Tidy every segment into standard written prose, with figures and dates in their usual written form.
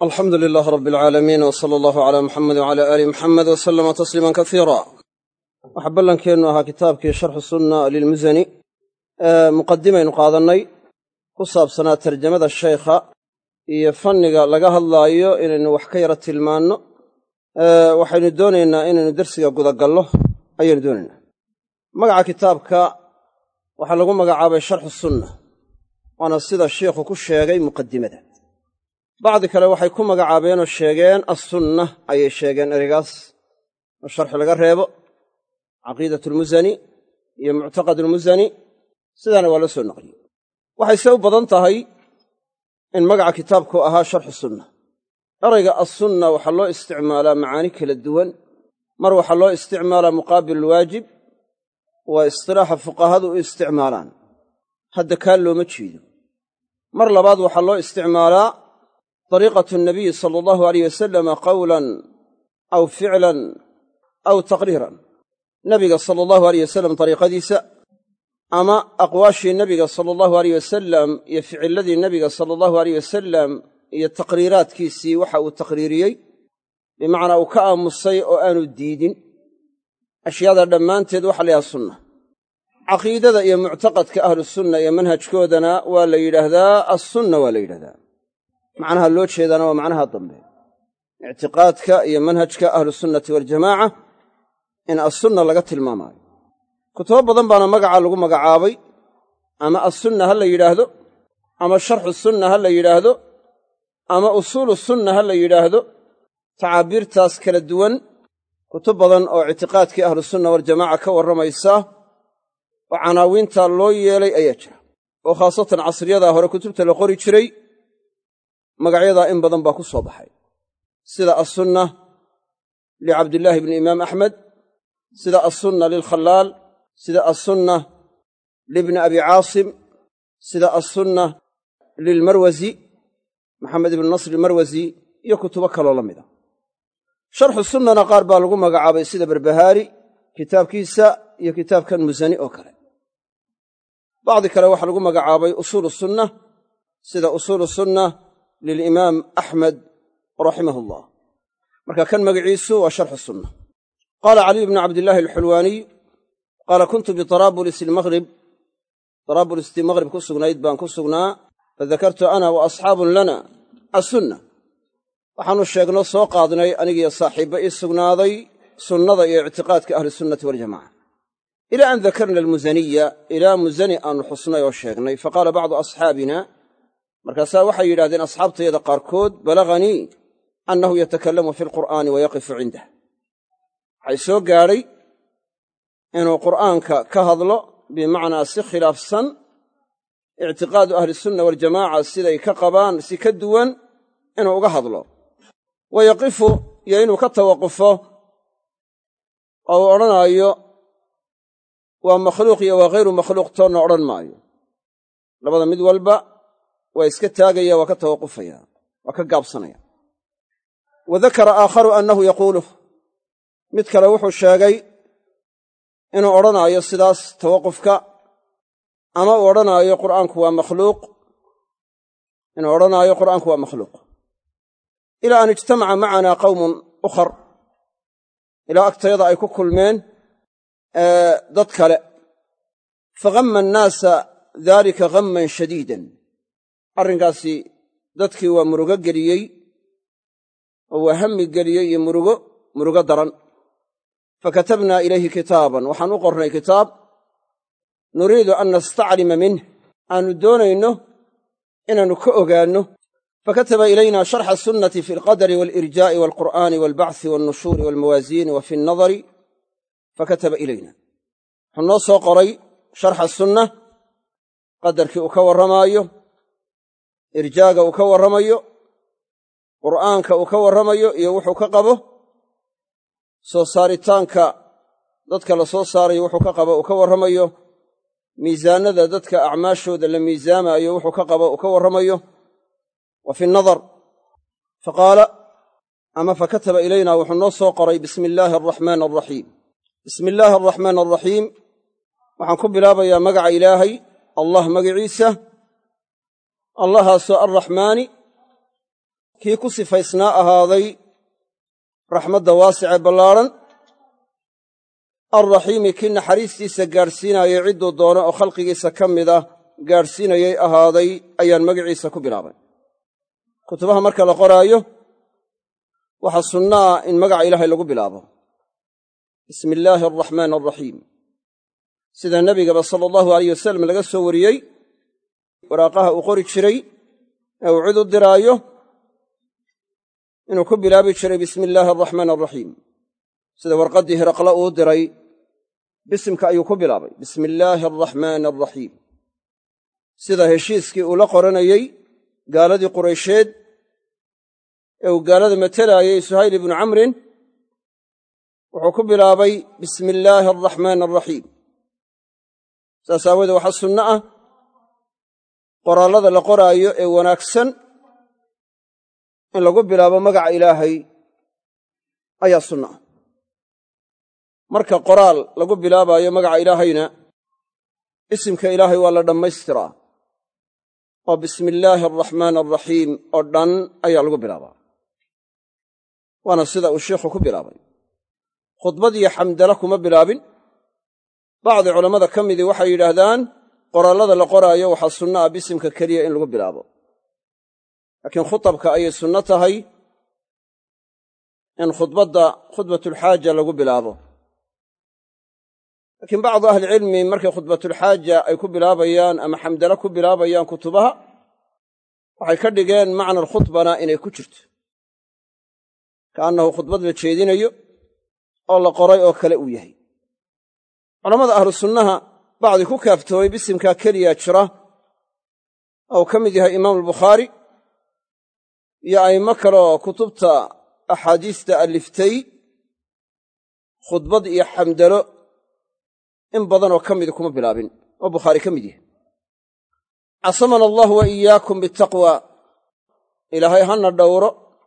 alxamdu lilaah rabi alcaalamiin w sala allahu calaa muxamed wcala aali muxamed w salama tasliiman kasiira waxaa ballankeennu ahaa kitaabkii sharxu sunna lilmusani muqadimaynu qaadannay ku saabsanaa tarjamada sheykha iyo fanniga laga hadlaayo inaynu wax ka yara tilmaanno waxaynu doonaynaa inaynu dersiga gudagallo ayaynu doonaynaa magaca kitaabka waxaa lagu magacaabay sharxu sunna waana sida sheikhu ku sheegay muqadimada bacdi kale waxay ku magacaabeenoo sheegeen assunna ayay sheegeen ereygaas oo sharxi laga reebo caqiidatulmusani iyo muctaqadulmusani sidaana waa la soo naqliyey waxayse u badan tahay in magaca kitaabku ahaa sharxu sunna erayga assunna waxaa loo isticmaalaa macaani kala duwan mar waxaa loo isticmaalaa muqaabilulwaajib waa istilaaxa fuqahadu u isticmaalaan hadda kaa looma jeedo mar labaad waxaa loo isticmaalaa dariiqatu nabiyi sala allahu alayh wasalama qawlan aw ficlan aw taqriiran nabiga sala allahu alayh wasalam dariiqadiisa ama aqwaashii nebiga sala allahu alayh wasalam iyo ficilladii nebiga sala allahu alayh wasalam iyo taqriiraadkiisii waxa uu taqriiriyey bimacnaa uu ka aamusay oo aanu diidin ashyaada dhammaanteed waxa la yidhaha sunna caqiidada iyo muctaqadka ahlusunna iyo manhajkoodana waa la yidhaahdaa assunna waa la yidhahdaa macnaha loo jeedaana waa macnaha dambe ictiqaadka iyo manhajka ahlusunnati waljamaaca in assunna laga tilmaamaayo kutubo badan baana magaca lagu magacaabay ama assunna ha la yidhaahdo ama sharxu sunna ha la yidhaahdo ama usuulu sunna ha la yidhaahdo tacaabiirtaas kala duwan kutub badan oo ictiqaadkii ahlusunna waljamaaca ka warramaysa oo canaawiinta loo yeelay ayaa jira oo khaasatan casriyadaa hore kutubta la qori jiray magacyadaa in badan baa ku soo baxay sida assunna licabdillaahi bni imaam axmed sida assunna lilkhallaal sida assunna libni abi caasim sida assunna lilmarwasi maxamed ibni nasr ilmarwasi iyo kutubo kaloo la mida sharxu sunnana qaar baa lagu magacaabay sida barbahaari kitaabkiisa iyo kitaabkan musani oo kale bacdi kale waxaa lagu magacaabay usuulu sunna sida usuulu sunna lilimaam axmed raximahu allah marka kan magaciisu waa sharxu sunna qaala caliy bnu cabdillaahi alxulwaaniy qaala kuntu bitaraabulis ilmaghrib taraabulistii maghrib ku sugnayd baan ku sugnaa fadakartu ana wa asxaabun lana assunna waxaannu sheegno soo qaadnay anigiyo saaxiibba ii sugnaaday sunnada iyo ictiqaadka ahlisunnati waljamaca ilaa an dakarna almusaniya ilaa musani aannu xusnay oo sheegnay faqaala bacdu asxaabina markaasaa waxay yidhahdeen asxaabtayada qaarkood balaganii annahu yatakallamu fi alqur'aani wa yaqifu cindah waxay soo gaadhay inuu qur'aanka ka hadlo bimacnaa si khilaafsan ictiqaadu ahlisunna waljamaaca siday ka qabaan si ka duwan inuu uga hadlo wa yaqifu iyo inuu ka tawaqufo oo uu odhanaayo waa makhluuq iyo waa hayru makhluuq toonna odhan maayo labada mid walba waa iska taagaya waa ka tawaqufaya waa ka gaabsanaya wa dakara aakharu annahu yaquuluh mid kale wuxuu sheegay inuu odhanaayo sidaas tawaqufka ama uu odhanaayo qur'aanku waa makhluuq inuu odhanaayo qur'aanku waa makhluuq ilaa an ijtamaca macanaa qawmun ukhar ilaa agtayada ay ku kulmeen dad kale fahamma annaasa daalika hamman shadiidan arrinkaasi dadkii waa murugo geliyey oo waa hammi geliyey iyo murugo daran fakatabnaa ilayhi kitaaban waxaan u qornay kitaab nuriidu an nastaclima minh aannu doonayno inaannu ka ogaanno fakataba ilayna sharxa sunnati fi alqadari waalirjaa'i waalqur'aani waalbacthi waalnushuuri waalmawaasiini wa fi annadari fakataba ilayna wuxuu noo soo qoray sharxa sunna qadarkii uu ka warramaayo irjaaga uu ka warramayo qur'aanka uu ka warramayo iyo wuxuu ka qabo soo saaritaanka dadka la soo saarayo wuxuu ka qabo uu ka warramayo miisaanada dadka acmaashooda la miisaamaayo wuxuu ka qabo uu ka warramayo wa fi nadar faqaala ama fakataba ilayna wuxuu noo soo qoray bismi illaahi araxmaani araxiim bismi illaahi araxmaani araxiim waxaan ku bilaabayaa magaca ilaahay allah magaciisa allahaasoo arraxmaani kii ku sifaysnaa ahaaday raxmadda waasice ballaaran alraxiimi kii naxariistiisa gaadhsiinaayay cidduu doono oo khalqigiisa ka mid ah gaadhsiinayay ahaaday ayaan magaciisa ku bilaabay kutubaha marka la qoraayo waxaa sunno ah in magaca ilaahay lagu bilaabo bismi illaahi alraxmaani alraxiim sida nebigaba sala allahu alayh wasalam laga soo wariyey waraaqaha uu qori jiray ee uu cid u diraayo inuu ku bilaabi jiray bismi illaahi alraxmaani alraxiim sida warqaddii hiraqla uu diray bisimka ayuu ku bilaabay bismi illaahi alraxmaani alraxiim sida heshiiskii uu la qoranayey gaaladii quraysheed ee uu gaalada matelaayey suhayl ibnu camrin wuxuu ku bilaabay bismi illaahi alraxmaani alraxiim saas aawoodee waxaa sunno ah qoraallada la qoraayo ee wanaagsan in lagu bilaabo magaca ilaahay ayaa sunno ah marka qoraal lagu bilaabaayo magaca ilaahayna isimka ilaahay waa la dhammaystiraa oo bismi illaahi alraxmaani alraxiim oo dhan ayaa lagu bilaabaa waana sida uu sheikhu ku bilaabay khudbad iyo xamdala kuma bilaabin bacdi culammada ka midii waxay yidhaahdaan qoraallada la qoraayo waxaa sunno ah bisimka keliya in lagu bilaabo laakiin khutabka ayay sunno tahay in khudbatulxaaja lagu bilaabo laakiin bacdu ahlicilmi markay khudbatulxaaja ay ku bilaabayaan ama xamdala ku bilaabayaan kutubaha waxay ka dhigeen macna alkhudbana inay ku jirto ka'annahu khudbad la jeedinayo oo la qoray oo kale uu yahay culammada ahlu sunnaha bacdi ku kaaftoomay bisimkaa keliya jira oo uu ka mid yahay imaamu albukhaari iyo a'immo kale oo kutubta axaadiista aliftay khudbad iyo xamdalo in badanoo ka midi kuma bilaabin oo bukhaari ka mid yahay casamana allahu wa iyaakum bitaqwa ilaahay hana dhowro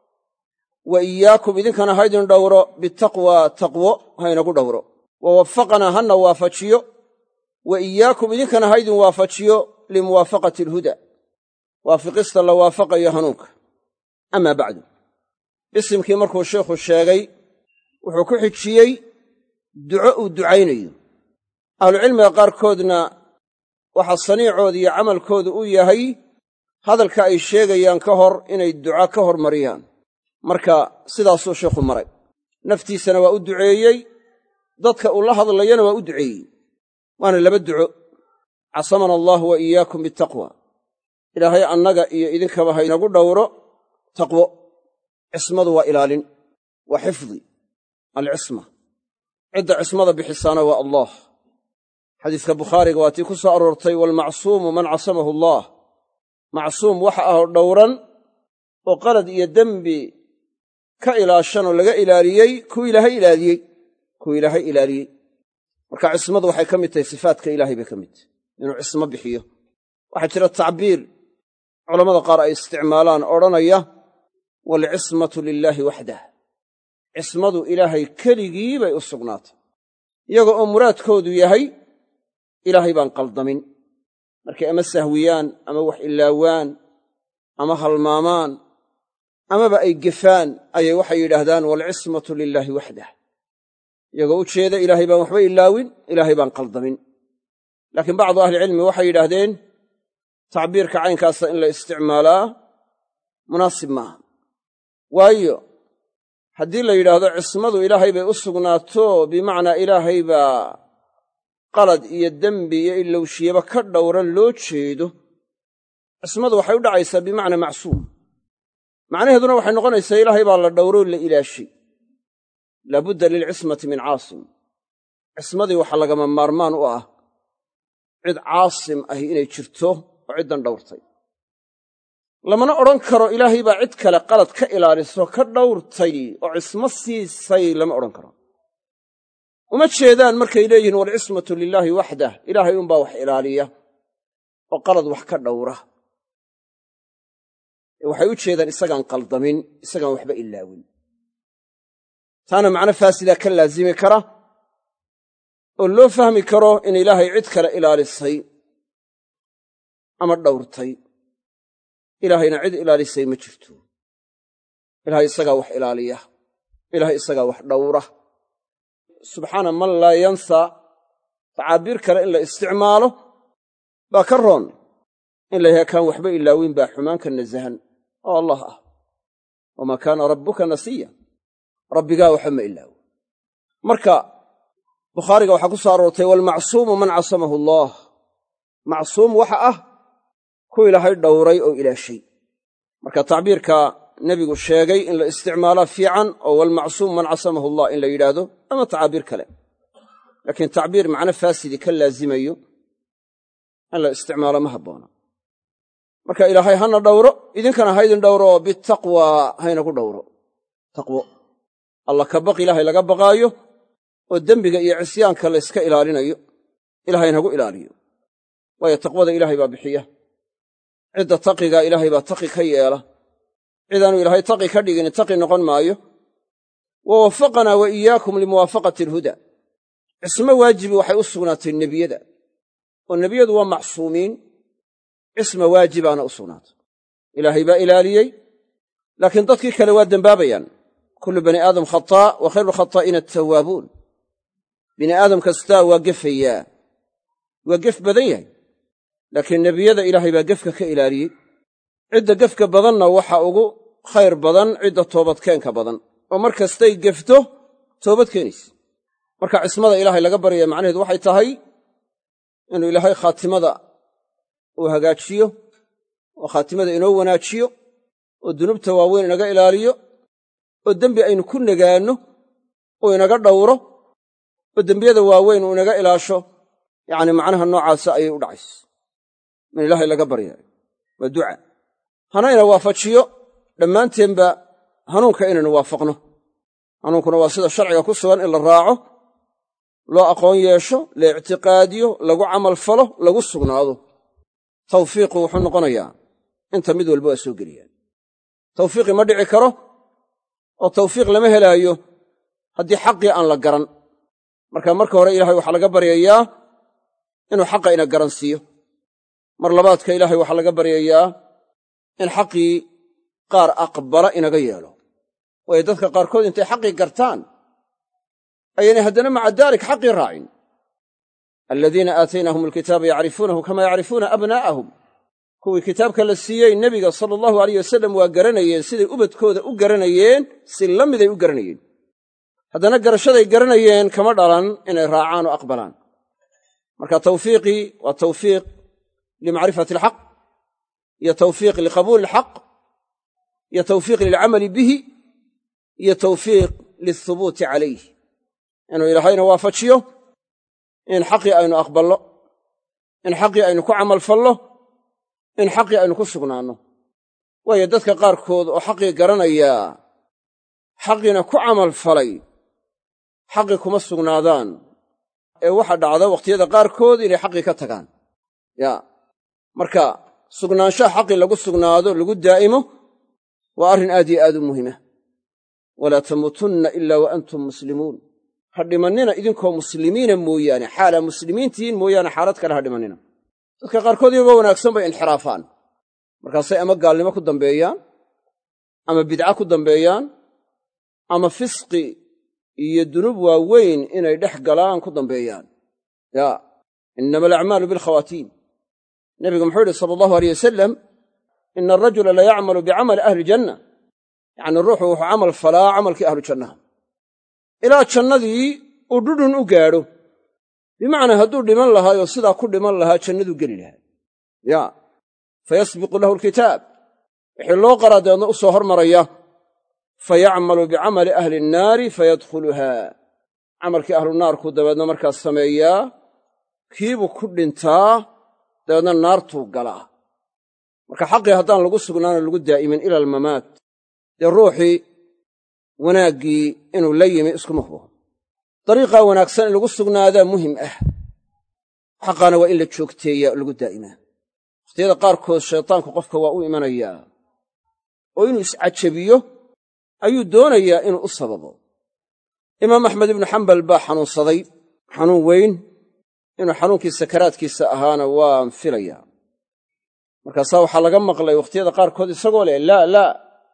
wa iyaakum idinkana haydin dhowro bitaqwa taqwo haynagu dhowro wa waffaqana hana waafajiyo wa iyaakum idinkana haydin waafajiyo limuwaafaqati alhuda waafiqista la waafaqayo hanuunka amaa bacdu bisimkii markuu sheikhu sheegay wuxuu ku xijiyey duco uu ducaynayo ahlucilmiga qaarkoodna waxaa saniicooda iyo camalkooda u yahay hadalka ay sheegayaan ka hor inay duca ka hormariyaan marka sidaasuu sheikhu maray naftiisana waa u duceeyey dadka uu la hadlayana waa u duceeyey waana laba duco casamana allahu wa iyaakum bitaqwa ilaahay annaga iyo idinkaba haynagu dhowro taqwo cismadu waa ilaalin waa xifdi alcisma cidda cismada bixisaana waa allah xadiiska bukhaariga waa tii ku soo aroortay waalmacsuumu man casamahu allah macsuum waxa ah oo dhowran oo qalad iyo dembi ka ilaashanoo laga ilaaliyey kuwii ilaahay ilaaliyey marka cismadu waxay ka mid tahay sifaadka ilaahay bay ka mid tahay inuu cismo bixiyo waxaa jira tacbiir culammada qaar ay isticmaalaan odhanaya waalcismatu lilaahi waxdah cismadu ilaahay keligii bay u sugnaatay iyaga oo muraadkoodu yahay ilaahay baan qaldamin markay ama sahwiyaan ama wax ilaawaan ama halmaamaan amaba ay gefaan ayay waxay yidhaahdaan waalcismatu lilaahi waxdah iyagoo u jeeda ilaahay baan waxba ilaawin ilaahay baan qaldamin laakiin bacdu ahlicilmi waxay yidhaahdeen tacbiirka caynkaasa in la isticmaalaa munaasib maaha waayo haddii la yidhaahdo cismadu ilaahay bay u sugnaato bimacnaa ilaahay baa qalad iyo dembi iyo ilowshiyaba ka dhowran loo jeedo cismadu waxay u dhacaysaa bimacnaa macsuum macnaheeduna waxay noqonaysaa ilaahay baa la dhowroo la ilaashay laabudda lilcismati min caasim cismadii waxaa lagama maarmaan u ah cid caasim ahi inay jirto oo ciddan dhowrtay lamana odhan karo ilaahay baa cid kale qalad ka ilaaliso ka dhowrtay oo cismo siisay lama odhan karo uma jeedaan markay leeyihiin waalcismatu lilaahi waxdah ilaahay unbaa wax ilaaliya oo qalad wax ka dhowra waxay u jeedaan isagaan qaldamin isagaan waxba ilaawin taana macno faasidaa ka laasimi kara oo loo fahmi karo in ilaahay cid kale ilaalisay ama dhowrtay ilaahayna cid ilaalisay ma jirto ilaahay isagaa wax ilaaliya, ilaahay isagaa wax dhowra. subxaana man laa yansa tacaabiir kale in la isticmaalo baa ka roon in la yahay kaan waxba ilaawin baa xumaanka nasahan oo allah ah. wamaa kaana rabbuka nasiya, rabbigaa waxba ma ilaawo. marka bukhaariga waxaa ku soo aroortay waalmacsuumu man casamahu allah, macsuum waxa ah ku ilaahay dhowray oo ilaashay. marka tacbiirka nebigu sheegay in la isticmaalaa fiican oo waalmacsuum man casamahu allah in la yidhaahdo ama tacaabiir kale, laakiin tacbiir macno faasidi ka laazimayo in la isticmaalo ma habboona. marka ilaahay hana dhowro, idinkana haydin dhowro oo bitaqwa haynagu dhowro. taqwo alla ka baq ilaahay laga baqaayo oo dembiga iyo cisyaanka la yska ilaalinayo, ilaahay nagu ilaaliyo. waayo taqwada ilaahay baa bixiya, cidda taqiga ilaahay baa taqi ka yeela, cidaanu ilaahay taqi ka dhigin taqi noqon maayo. wa waffaqanaa wa iyaakum limuwaafaqati alhuda, cismo waajibi waxay u sugnaatay nebiyada, oo nebiyadu waa macsuumiin, cisma waajibaana u sugnaatay. ilaahay baa ilaaliyey, laakiin dadkii kale waa dembaabayaan. kullu bani aadam khataa wa khayru lkhataa'iina attawaabuun. bini aadam kastaa waa gefayaa, waa gef badan yahay, laakiin nebiyada ilaahay baa gefka ka ilaaliyey. cidda gefka badanna waxa ugu khayr badan cidda toobadkeenka badan, oo mar kastay gefto toobad keenaysa. marka cismada ilaahay laga baryaya macnaheedu waxay tahay inuu ilaahay khaatimada uu hagaajiyo, oo khaatimada inoo wanaajiyo, oo dunuubta waaweyn inaga ilaaliyo, oo dembi aynu ku nagaanno uu inaga dhowro, oo dembiyada waaweyn uu inaga ilaasho. yacni macnaha noocaasa ayay u dhacaysa in ilaahay laga baryaayo. waa duca. hana ina waafajiyo dhammaanteenba hanuunka inaynu waafaqno. hanuunkuna waa sida sharciga ku sugan in la raaco, loo aqoon yeesho, la ictiqaadiyo, lagu camal falo, lagu sugnaado. tawfiiqu wuxuu noqonayaa inta mid walba waa soo geliyaan. tawfiiqi ma dhici karo, oo tawfiiq lama helaayo haddii xaqii aan la garan. marka hore ilaahay waxaa laga baryayaa inuu xaqa ina garansiiyo. mar labaadka ilaahay waxaa laga baryayaa in xaqii qaar aqbala inaga yeelo. waayo dadka qaarkood intay xaqii gartaan ayaynay haddana maca daalik xaqii raacin. aladiina aataynahum alkitaaba yacrifuunahu kama yacrifuuna abnaa'ahum. kuwii kitaabka la siiyey nebiga sala allahu alayh wasallam waa garanayeen, siday ubadkooda u garanayeen si la miday u garanayeen. haddana garashaday garanayeen kama dhalan inay raacaan oo aqbalaan. marka tawfiiqii waa tawfiiq limacrifati alxaq, iyo tawfiiq liqabuuli alxaq, iyo tawfiiq lilcamali bihi, iyo tawfiiq lilhubuuti calayh. inuu ilaahayna waafajiyo in xaqii aynu aqballo, in xaqii aynu ku camal fallo, in xaqii aynu ku sugnaanno. waayo dadka qaarkood oo xaqii garanayaa xaqiina ku camal falay xaqii kuma sugnaadaan, ee waxa dhacda wakhtiyada qaarkood inay xaqii ka tagaan. marka sugnaanshaha xaqii lagu sugnaado, lagu daa'imo, waa arrin aad iyo aad u muhima. walaa tamuutunna ilaa wa antum muslimuun. ha dhimannina idinkoo muslimiina mooyaane, xaalaa muslimiintihiin mooyaane xaalad kale ha dhimannina. dadka qaarkood iyagoo wanaagsan bay inxiraafaan, markaasay ama gaalnimo ku dambeeyaan, ama bidca ku dambeeyaan, ama fisqi iyo dunuub waaweyn inay dhex galaan ku dambeeyaan. innama alacmaalu bilkhawaatiim. nebigu muxuu yidhi sala allahu aleyh wasalam, ina arajula la yacmalu bicamali ahli janna. yacni ruuxu wuxuu camal falaa camalkii ahlu jannaha ilaa jannadii uu dhudhun u gaadho. bimacnaa hadduu dhiman lahaayoo sidaa ku dhiman lahaa jannaduu geli lahaa. fayasbiqu lahu alkitaab, wixii loo qaraa dabeedna u soo hormaraya, fayacmalu bicamali ahli nnaari fayadkhuluhaa. camalkii ahlu naarkuu dabeedna markaas sameeyaa, kiibuu ku dhintaa, dabeedna naartuu galaa. marka xaqii haddaan lagu sugnaanoo lagu daa'imin ila almamaat, dee ruuxii wanaaggii inuu la yimi iskuma hubo. dariiqaa wanaagsan in lagu sugnaadaa muhim ah. xaqaana waa in la joogteeyaa oo lagu daa'imaa. wakhtiyada qaarkood shaytaanku qofka waa u imanayaa oo inuu iscajabiyo ayuu doonayaa inuu u sababo. imaam axmed ibnu xambal baa xanuunsaday xanuun weyn, inuu xanuunkii sakaraadkiisa ahaana waan filayaa. markaasaa waxaa laga maqlay wakhtiyada qaarkood isagoo leh laa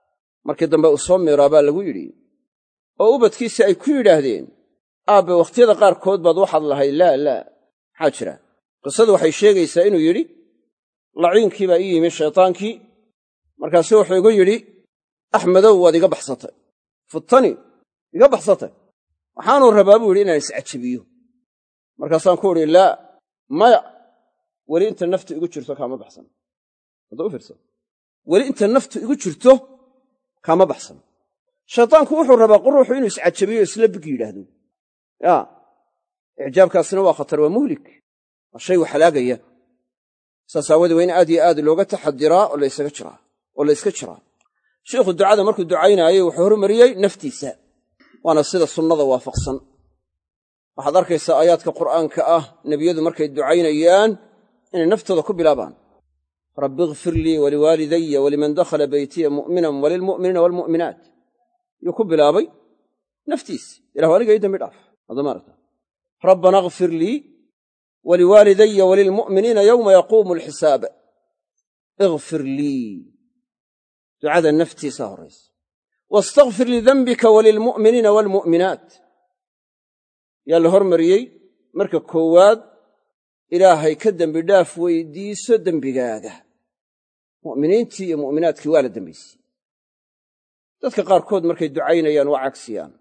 markii dambe uu soo miiraabaa lagu yidhi oo ubadkiisi ay ku yidhaahdeen aabbe wakhtiyada qaarkood baad waxaad lahayd laa maxaa jira qisadu waxay sheegaysaa inuu yidhi laciinkii baa ii yimi shaytaankii markaasu wuxuu igu yidhi axmedow waad iga baxsatay futani iga baxsatay waxaanuu rabaa buu yidhi inaan iscajabiyo markaasaan ku udhi laa maya weli inta naftu igu jirto kaama baxsan hadda u fiirsa weli inta naftu igu jirto kaama baxsan shaytaanku wuxuu rabaa ruuxu inuu iscajabiyo isla big yidhaahdo icjaabkaasina waa khatar waa muhlik waa shay wax halaagaya saas aawadee waa in aad iyo aad looga taxadiraa oo la yska jiraa sheikhu ducada markuu ducaynaayey wuxuu hormariyey naftiisa waana sida sunnada waafaqsan waxaad arkaysaa aayaadka qur'aanka ah nebiyadu markay ducaynayaan inay naftooda ku bilaabaan rabbi ighfir lii waliwaalidaya waliman dakhala beytiya mu'minan walilmu'miniina waalmu'minaat yuu ku bilaabay naftiisa ilahu aniga ii dambi dhaaf hadda maaragta rabbana ighfir lii waliwaalidaya walilmu'miniina yowma yaquumu alxisaab ighfir lii ducada naftiisa horraysa wastakfir lidanbika walilmu'miniina waalmu'minaat yaa la hormariyey marka koowaad ilaahay ka dembi dhaaf weydiiso dembigaaga mu'miniintii iyo mu'minaadkii waa la dembaysiyey dadka qaarkood markay ducaynayaan waa cagsiyaan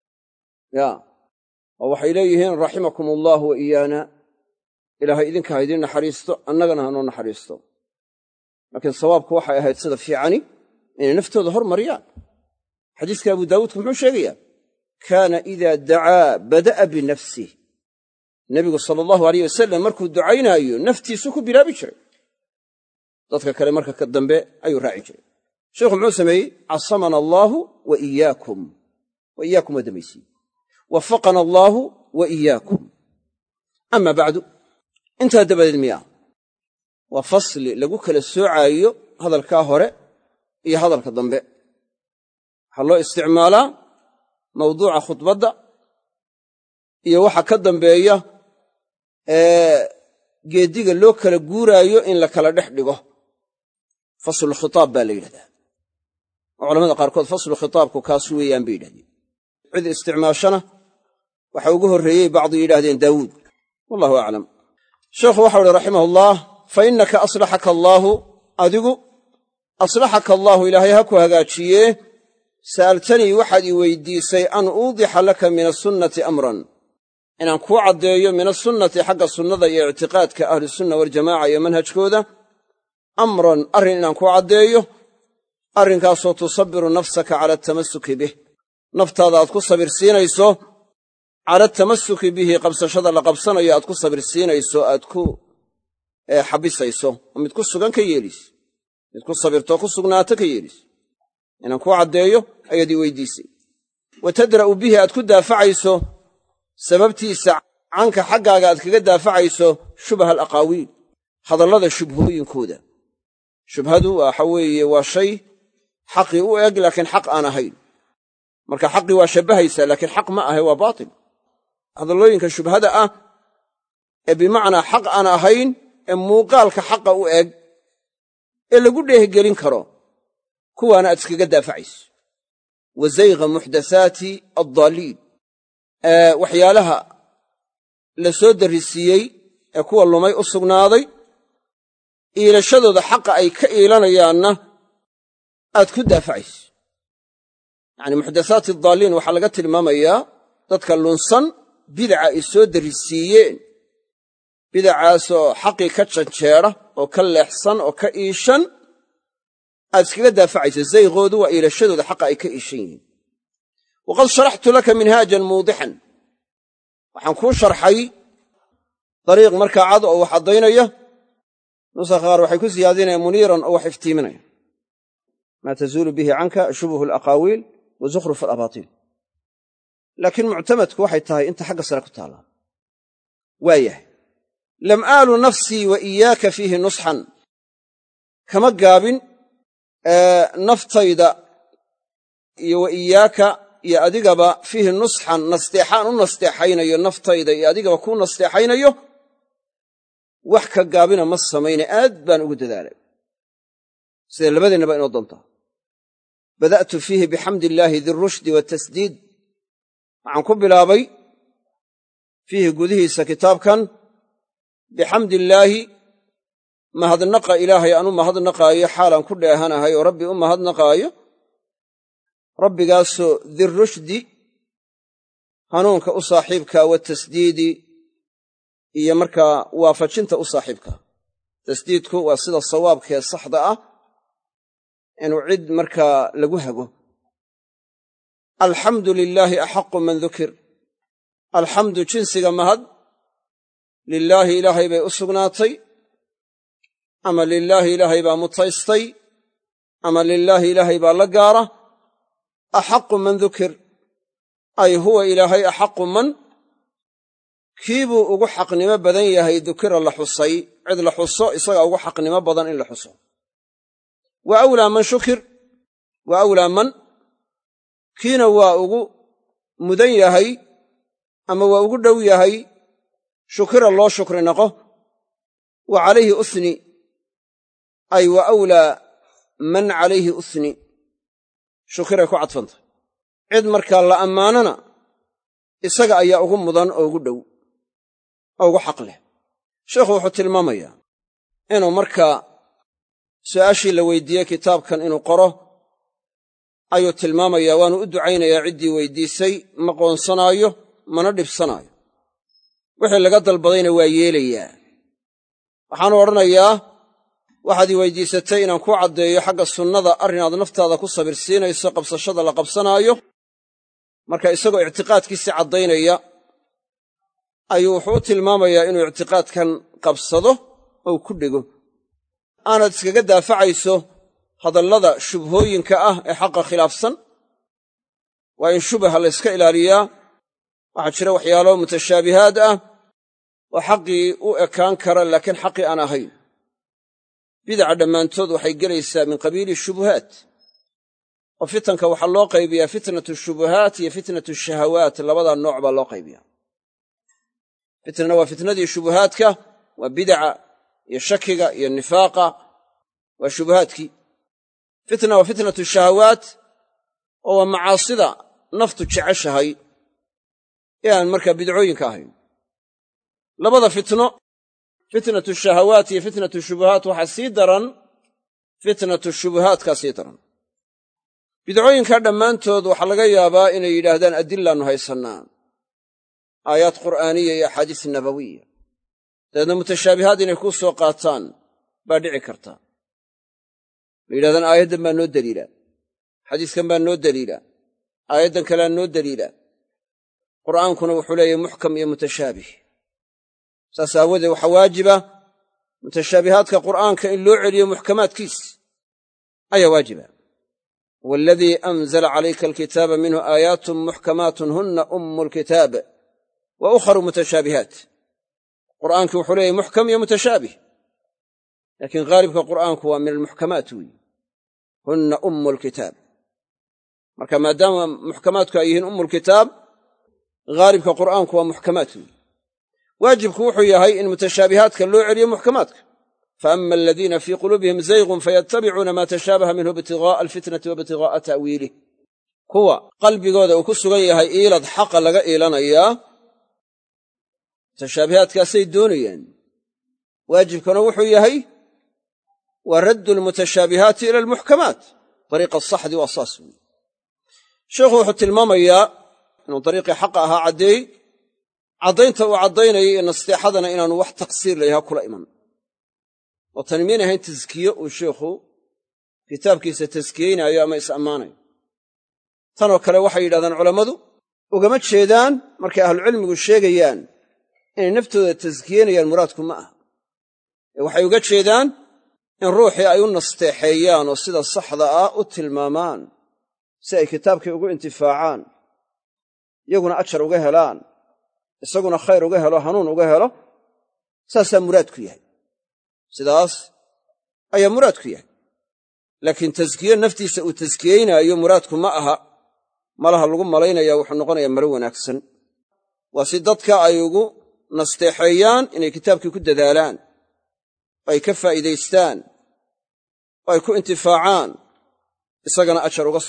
oo waxay leeyihiin raximakum allaahu wa iyaana ilaahay idinka ha idiin naxariisto annagana hanoo naxariisto laakiin sawaabku waxay ahayd sida fiicani inay naftooda hormariyaan xadiiska abu daawuudka muxuu sheegayaa kaana idaa dacaa bada'a binafsih nebigu sala allahu alayh wasalam markuu ducaynaayo naftiisu ku bilaabi jiray dadka kale marka ka dambe ayuu raaci jiray sheikhu muxuu sameeyey casamana allaahu wa iyaakum waa dambaysiye wafaqana allaahu wa iyaakum ama bacdu intaa dabadeed miyaa waa fasli lagu kala soocaayo hadalkaa hore iyo hadalka dambe waxaa loo isticmaalaa mawduuca khudbadda iyo waxa ka dambeeya geediga loo kala guuraayo in la kala dhex dhigo faslu khitaab baa la yidhahdaa oo culamada qaarkood faslu khitaabku kaas weeyaan bay yidhahdeen cid isticmaashana waxa ugu horreeyey bacdu yidhaahdeen daawuud wallahu aclam sheekhu waxau uhi raximahullah fa innaka aslaxaka allaahu adigu aslaxaka allaahu ilaahay ha ku hagaajiye sa'altanii waxaad ii weydiisay an uudixa laka min asunnati amran inaan kuu caddeeyo min asunnati xagga sunnada iyo ictiqaadka ahlusunna waljamaaca iyo manhajkooda amran arrin inaan kuu caddeeyo arrinkaasoo tusabiru nafsaka cala atamasuki bih naftaada aad ku sabirsiinayso cala atamasuki bihi qabsashada la qabsanayo aad ku sabirsiinayso aad ku xabisayso oo mid ku sugan ka yeelis mid ku sabirtoo ku sugnaato ka yeelis inaan kuu caddeeyo ayaad ii weydiisay wa tadra'u bihi aad ku daafacayso sababtiisa canka xaggaaga aad kaga daafacayso shubha alaqaawiil hadallada shubhooyinkooda shubhadu waxa weeye waa shay xaqii u eg laakiin xaq aan ahayn marka xaqii waa shabbahaysaa laakiin xaq ma ahe waa baatil hadallooyinka shubhada ah ee bimacnaa xaq aan ahayn ee muuqaalka xaqa u eg ee lagu dheehgelin karo kuwaana aad iskaga daafacayso wa zayga muxdathaati addaalliin waxyaalaha la soo darrisiiyey ee kuwa lumay u sugnaaday iilashadooda xaqa ay ka iilanayaanna aad ku daafacayso yacni muxdathaati addaalliin waxaa laga tilmaamayaa dadka lunsan bidaca ay soo darrisiiyeen bidacaasoo xaqii ka janjeedha oo ka leexsan oo ka iishan aad iskaga daafacayso zaygoodu waa iilashadooda xaqa ay ka iishan yihiin waqad sharaxtu laka minhaajan muudixan waxaan kuu sharxay dariiq markaa cad oo wax caddaynaya nusakha qaar waxay ku siyaadinayaan muniiran oo wax iftiiminaya maa tazuulu bihi canka shubuhu alaqaawiil wa zukhruf alabaatiil laakiin muctamadku waxay tahay inta xagga sare ku taallaa waayahay lam aalu nafsii wa iyaaka fiihi nusxan kama gaabin naftayda iyo wa iyaaka iyo adigaba fiihi nusxan nasteexaan u nasteexaynayo naftayda iyo adigaba kuu nasteexaynayo wax ka gaabina ma samayne aad baan ugu dadaalay sida labadeennaba inoo dantaa bada'tu fiihi bixamdi illaahi dirushdi waatasdiid waxaan ku bilaabay fiihi gudihiisa kitaabkan bixamdi illaahi mahadnaqa ilaahay aan u mahadnaqaayo xaalaan ku dheehanahay oo rabbi u mahadnaqaayo rabbigaasoo dirushdi hanuunka u saaxiibka waatasdiidi iyo markaa waafajinta u saaxiibka. tasdiidku waa sida sawaabkee saxda ah inuu cid markaa lagu hago. alxamdu lilaahi axaqu man dukir, alxamdu jinsiga mahad lilaahi ilaahay bay u sugnaatay, ama lilaahi ilaahay baa mutaystay, ama lilaahi ilaahay baa la gaara. axaqu man dukir ay huwa ilaahay axaqu man kii buu ugu xaqnimo badan yahay dukira la xusay, cid la xuso isaga ugu xaqnimo badan in la xuso. wa awlaa man shukir, wa awlaa man kiina waa ugu mudan yahay ama waa ugu dhow yahay shukira loo shukri naqo. wa calayhi usni ay wa awlaa man calayhi usni shukiray ku cadfantay. cid markaa la ammaanana isaga ayaa ugu mudan oo ugu dhow oo ugu xaq leh. sheekhu wuxuu tilmaamayaa inuu markaa su'aashii la weydiiyey kitaabkan inuu qoro ayuu tilmaamayaa, waanu u ducaynayaa ciddii weydiisay, ma qoonsanaayo mana dhibsanaayo. wixii laga dalbadayna waa yeelayaa. waxaanu odhanayaa waxaad ii weydiisatay inaan kuu caddeeyo xagga sunnada arrin aad naftaada ku sabirsiinayso qabsashada la qabsanaayo. marka isagoo ictiqaadkiisii caddaynaya ayuu wuxuu u tilmaamayaa inuu ictiqaadkan qabsado ou ku dhego. aanaad iskaga daafacayso hadallada shubhooyinka ah ee xaqa khilaafsan. waa in shubaha la yska ilaaliyaa. waxaa jira waxyaalo mutashaabihaad ah oo xaqii u ekaan kara laakiin xaqii aan ahayn. bidaca dhammaantood waxay gelaysaa min qabiili shubuhaat. oo fitanka waxaa loo qaybiyaa fitnatu shubuhaat iyo fitnatu shahawaat, labadaa nooc baa loo qaybiyaa. fitnana waa fitnadii shubuhaadka, waa bidaca iyo shakiga iyo nifaaqa, waa shubuhaadkii. fitna waa fitnatu shahawaat, oo waa macaasida naftu jeceshahay ee aan markaa bidcooyinka ahayn. labada fitno, fitnatu shahawaat iyo fitnatu shubuhaat, waxaa sii daran fitnatu shubuhaatkaa sii daran. bidcooyinka dhammaantood waxaa laga yaabaa inay yidhaahdaan adillaannu haysannaa, aayaad qur'aaniya iyo axaadiis nabawiya, dabeedna mutashaabihaad inay kuu soo qaataan baa dhici karta. ma yidhahdaan aayaddan baa noo deliila, xadiiskan baa noo deliila, aayaddan kalea noo deliila. qur'aankuna wuxuu leeyahay muxkam iyo mutashaabih. saas aawadeed waxaa waajiba mutashaabihaadka qur'aanka in loo celiyo muxkamaadkiis ayaa waajiba. waladii anzala calayka alkitaaba minhu aayaatun muxkamaatun hunna ummu lkitaab wa ukharu mutashaabihaat. qur'aankii wuxuu leeyahay muxkam iyo mutashaabih, laakiin haalibka qur'aanku waa min almuxkamaat weyi, hunna ummu lkitaab. marka maadaama muxkamaadku ay yihiin ummu lkitaab, haalibka qur'aanku waa muxkamaat weyi. waajibku wuxuu yahay in mutashaabihaadka loo celiyo muxkamaadka. faama aladiina fii quluubihim zaygun fayattabicuuna maa tashaabaha minhu ibtigaa'a alfitnati waibtigaa'a ta'wiilih. kuwa qalbigooda uu ku sugan yahay iilad xaqa laga iilanayaa, mutashaabihaadkaasay doonayaan. waajibkuna wuxuu yahay waa raddu almutashaabihaati ila almuxkamaat. dariiqa saxdi waa saas weyi. sheekhu wuxuu tilmaamayaa inuu dariiqii xaqa ahaa caddeey. caddaynta uu caddaynayay iyo nasteexadana inaanu wax taqsiir layaha kula iman. oo tani mayn ahayn taskiye uu sheikhu kitaabkiisa taskiyeynaayo ama is-ammaanayo. tanoo kale waxay yidhahdaan culammadu ugama jeedaan markay ahlucilmigu sheegayaan inay naftooda taskiyeynayaan muraadku ma aha. ee waxay uga jeedaan in ruuxii ay u nasteexeeyaan oo sida saxda ah u tilmaamaan si ay kitaabkii ugu intifaacaan, iyaguna ajar uga helaan, isaguna khayr uga helo, hanuun uga helo. saasaa muraadku yahay. sidaas ayaa muraadku yahay. laakiin taskiye naftiisa uu taskiyeynaayo muraadku ma aha. malaha lagu malaynaya wuxuu noqonayaa maro wanaagsan. waa si dadka ay ugu nasteexeeyaan inay kitaabkii ku dadaalaan, oo ay ka faa'iidaystaan, oo ay ku intifaacaan, isagana ajar uga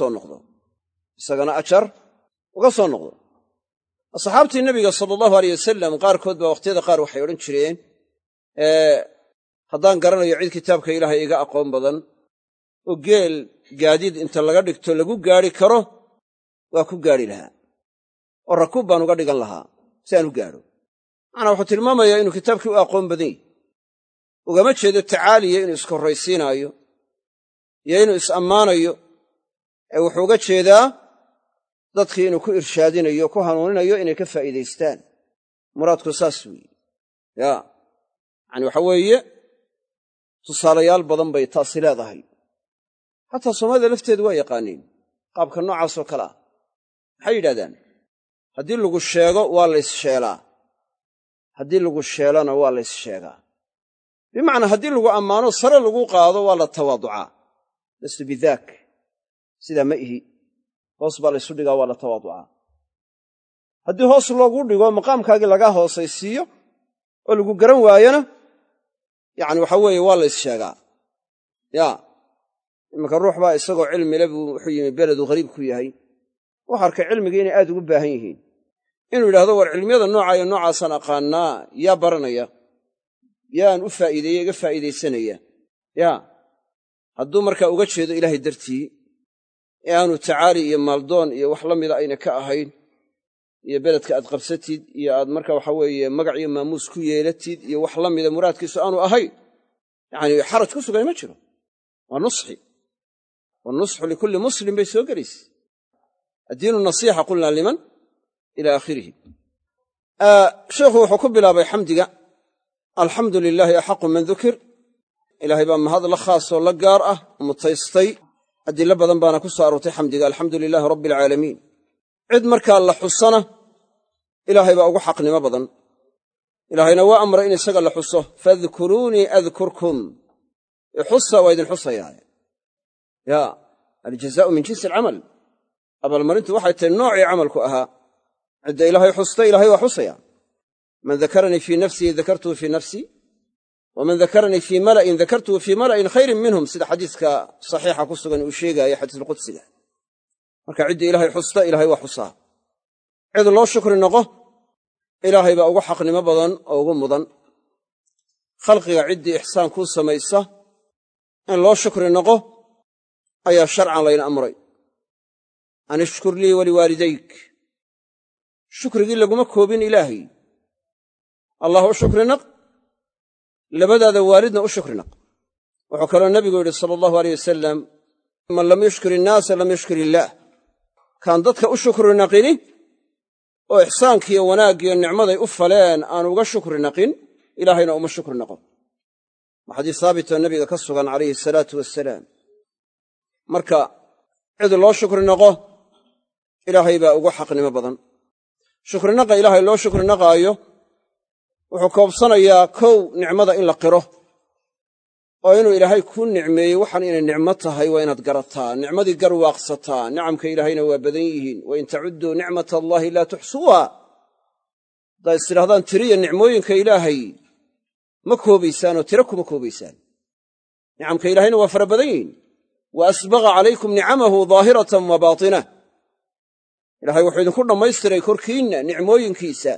soo noqdo asxaabtii nebiga sala allahu aleyh wasalam qaarkood baa wakhtiyada qaar waxay odhan jireen haddaan garanayo cid kitaabka ilaahay iga aqoon badan oo geel gaadiid inta laga dhigto lagu gaadhi karo waa ku gaadhi lahaa oo rakuub baan uga dhigan lahaa si aan u gaadho macnaa wuxuu tilmaamayaa inuu kitaabkii u aqoon badan yahy ugama jeedo tacaaliya inuu iskorraysiinaayo iyo inuu is-ammaanayo ee wuxuu uga jeedaa dadkii inuu ku irshaadinayo ku hanuuninayo inay ka faa'iidaystaan muraadku saas weeye yacani waxa weeye tusaalayaal badan bay taasi leedahay xataa soomaalida lafteedu waa yaqaaniin qaabka noocaasoo kale ah maxay yidhahdaan haddii lagu sheego waa layssheelaa haddii lagu sheelona waa layssheegaa bimacnaa haddii lagu ammaano sare lagu qaado waa la tawaaducaa lastu bidaak sidaa ma ihi hoos baa laysu dhigaa waa la tawaaducaa haddii hoos loogu dhigo maqaamkaagii lagaa hoosaysiiyo oo lagu garan waayona yacni waxa weeye waa layssheegaa imanka ruux baa isagoo cilmile buu wuxuu yimi beledu ghariib ku yahay wax arkay cilmigii inay aad ugu baahan yihiin inuu yidhahdo war cilmiyada nooca iyo noocaasaan aqaannaa yaa baranaya yaan u faa'iideeye iga faa'iidaysanaya hadduu markaa uga jeedo ilaahay dartii ee aanu tacaali iyo maaldoon iyo wax la mida ayna ka ahayn iyo beledka aad qabsatid iyo aad marka waxa weeye magac iyo maamuus ku yeelatid iyo wax la mida muraadkiisu aanu ahayn yacani xaraj ku sugan ma jiro waa nusxi wannusxu likulli muslim bay soo gelaysa addiinu nasiixa qulnaa liman ila aakhirihi sheikhu wuxuu ku bilaabay xamdiga alxamdu lilaahi axaqu man dukir ilaahay baa mahad la khaasoo la gaar ah mutaystay adilo badan baana ku soo aroortay xamdiga alxamdu lilaahi rabbi alcaalamiin cid markaa la xusana ilaahay baa ugu xaqnimo badan ilaahayna waa amray in isaga la xuso fadkuruunii adkurkum xusa waa idin xusayaa aljazaau min jinsi alcamal abaalmarintu waxay tahay noocii camalku ahaa cidda ilaahay xusta ilaahay waa xusaya man dakaranii fii nafsihi dakartuhu fii nafsii waman dakaranii fii mala'in dakartuhu fii mala'in khayrin minhum sida xadiiska saxiixa ku sugan uu sheegaayo xadiisulqudsiga marka cidda ilaahay xusta ilaahay waa xusaa cid loo shukri noqo ilaahay baa ugu xaqnimo badan oo ugu mudan khalqiga ciddii ixsaan kuu samaysa in loo shukri noqo ayaa sharcan layna amray an ishkur lii waliwaalidayk shukrigii laguma koobin ilaahay allah u shukri naq labadaada waalidna u shukri naq wuxuu kaloo nebigu yidhi sala allahu aleyh wasalam man lam yushkir innaasa lam yushkir illaah kaan dadka u shukri naqini oo ixsaankiiyo wanaaggiiyo nicmaday u faleen aanu uga shukri naqin ilaahayna uma shukri naqo waa xadiis haabitoo nebiga ka sugan calayhi asalaatu wassalaam marka cid loo shukri naqo ilaahay baa ugu xaqnimo badan shukrinaqa ilaahay loo shukri naqaayo wuxuu koobsanayaa kow nicmada in la qiro oo inuu ilaahay kuu nicmeeyey waxaan inay nicmo tahay waa inaad garataa nicmadii garwaaqsataa nicamka ilaahayna waa badan yihiin wain tacudduu nicmata allaahi laa tuxsuuha haddaad istidhahdaan tiriya nicmooyinka ilaahay ma koobaysaanoo tiro kuma koobaysaan nicamka ilaahayna waa fara badan yihiin wa asbaqa calaykum nicamahu daahiratan wa baatinah ilaahay wuxuu idinku dhammaystiray korkiinna nicmooyinkiisa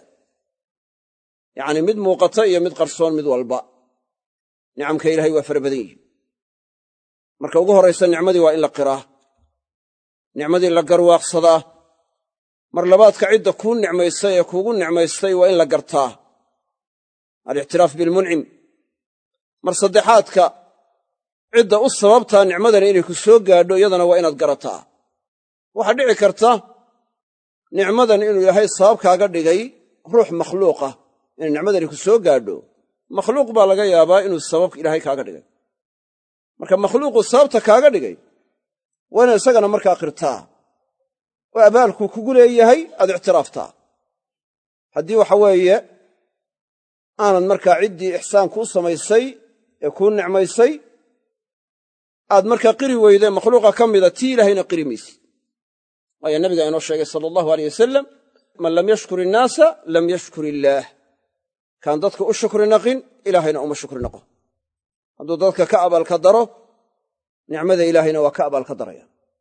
yacnii mid muuqata iyo mid qarsoon mid walba nicamka ilaahay waa fara badan yihiin marka ugu horraysa nicmadii waa in la qiraa nicmadii la garwaaqsadaa mar labaadka cidda kuu nicmaysay ee kuugu nicmaystay waa in la gartaa alictiraaf bilmuncim mar saddexaadka cidda u sababtaa nicmadani inay ku soo gaadho iyadana waa inaad garataa waxaa dhici karta nicmadan inuu ilaahay sabab kaaga dhigay ruux makhluuqah inay nicmadani ku soo gaadho makhluuq baa laga yaabaa inuu sabab ilaahay kaaga dhigay marka makhluuqu sababta kaaga dhigay waa inaad isagana markaa qirtaa oo abaalkuu kugu leeyahay aad ictiraaftaa haddii waxa weeye aanad markaa ciddii ixsaan kuu samaysay ee kuu nicmaysay aad markaa qiri weyde makhluuqa ka mida tii ilaahayna qiri maysid waayo nabiga inoo sheegay sala allahu aleyh wasalam man lam yashkur innaasa lam yashkur illaah kaan dadka u shukri naqin ilaahayna uma shukri naqo hadduu dadka ka abaalka daro nicmada ilaahayna waa ka abaalka daraya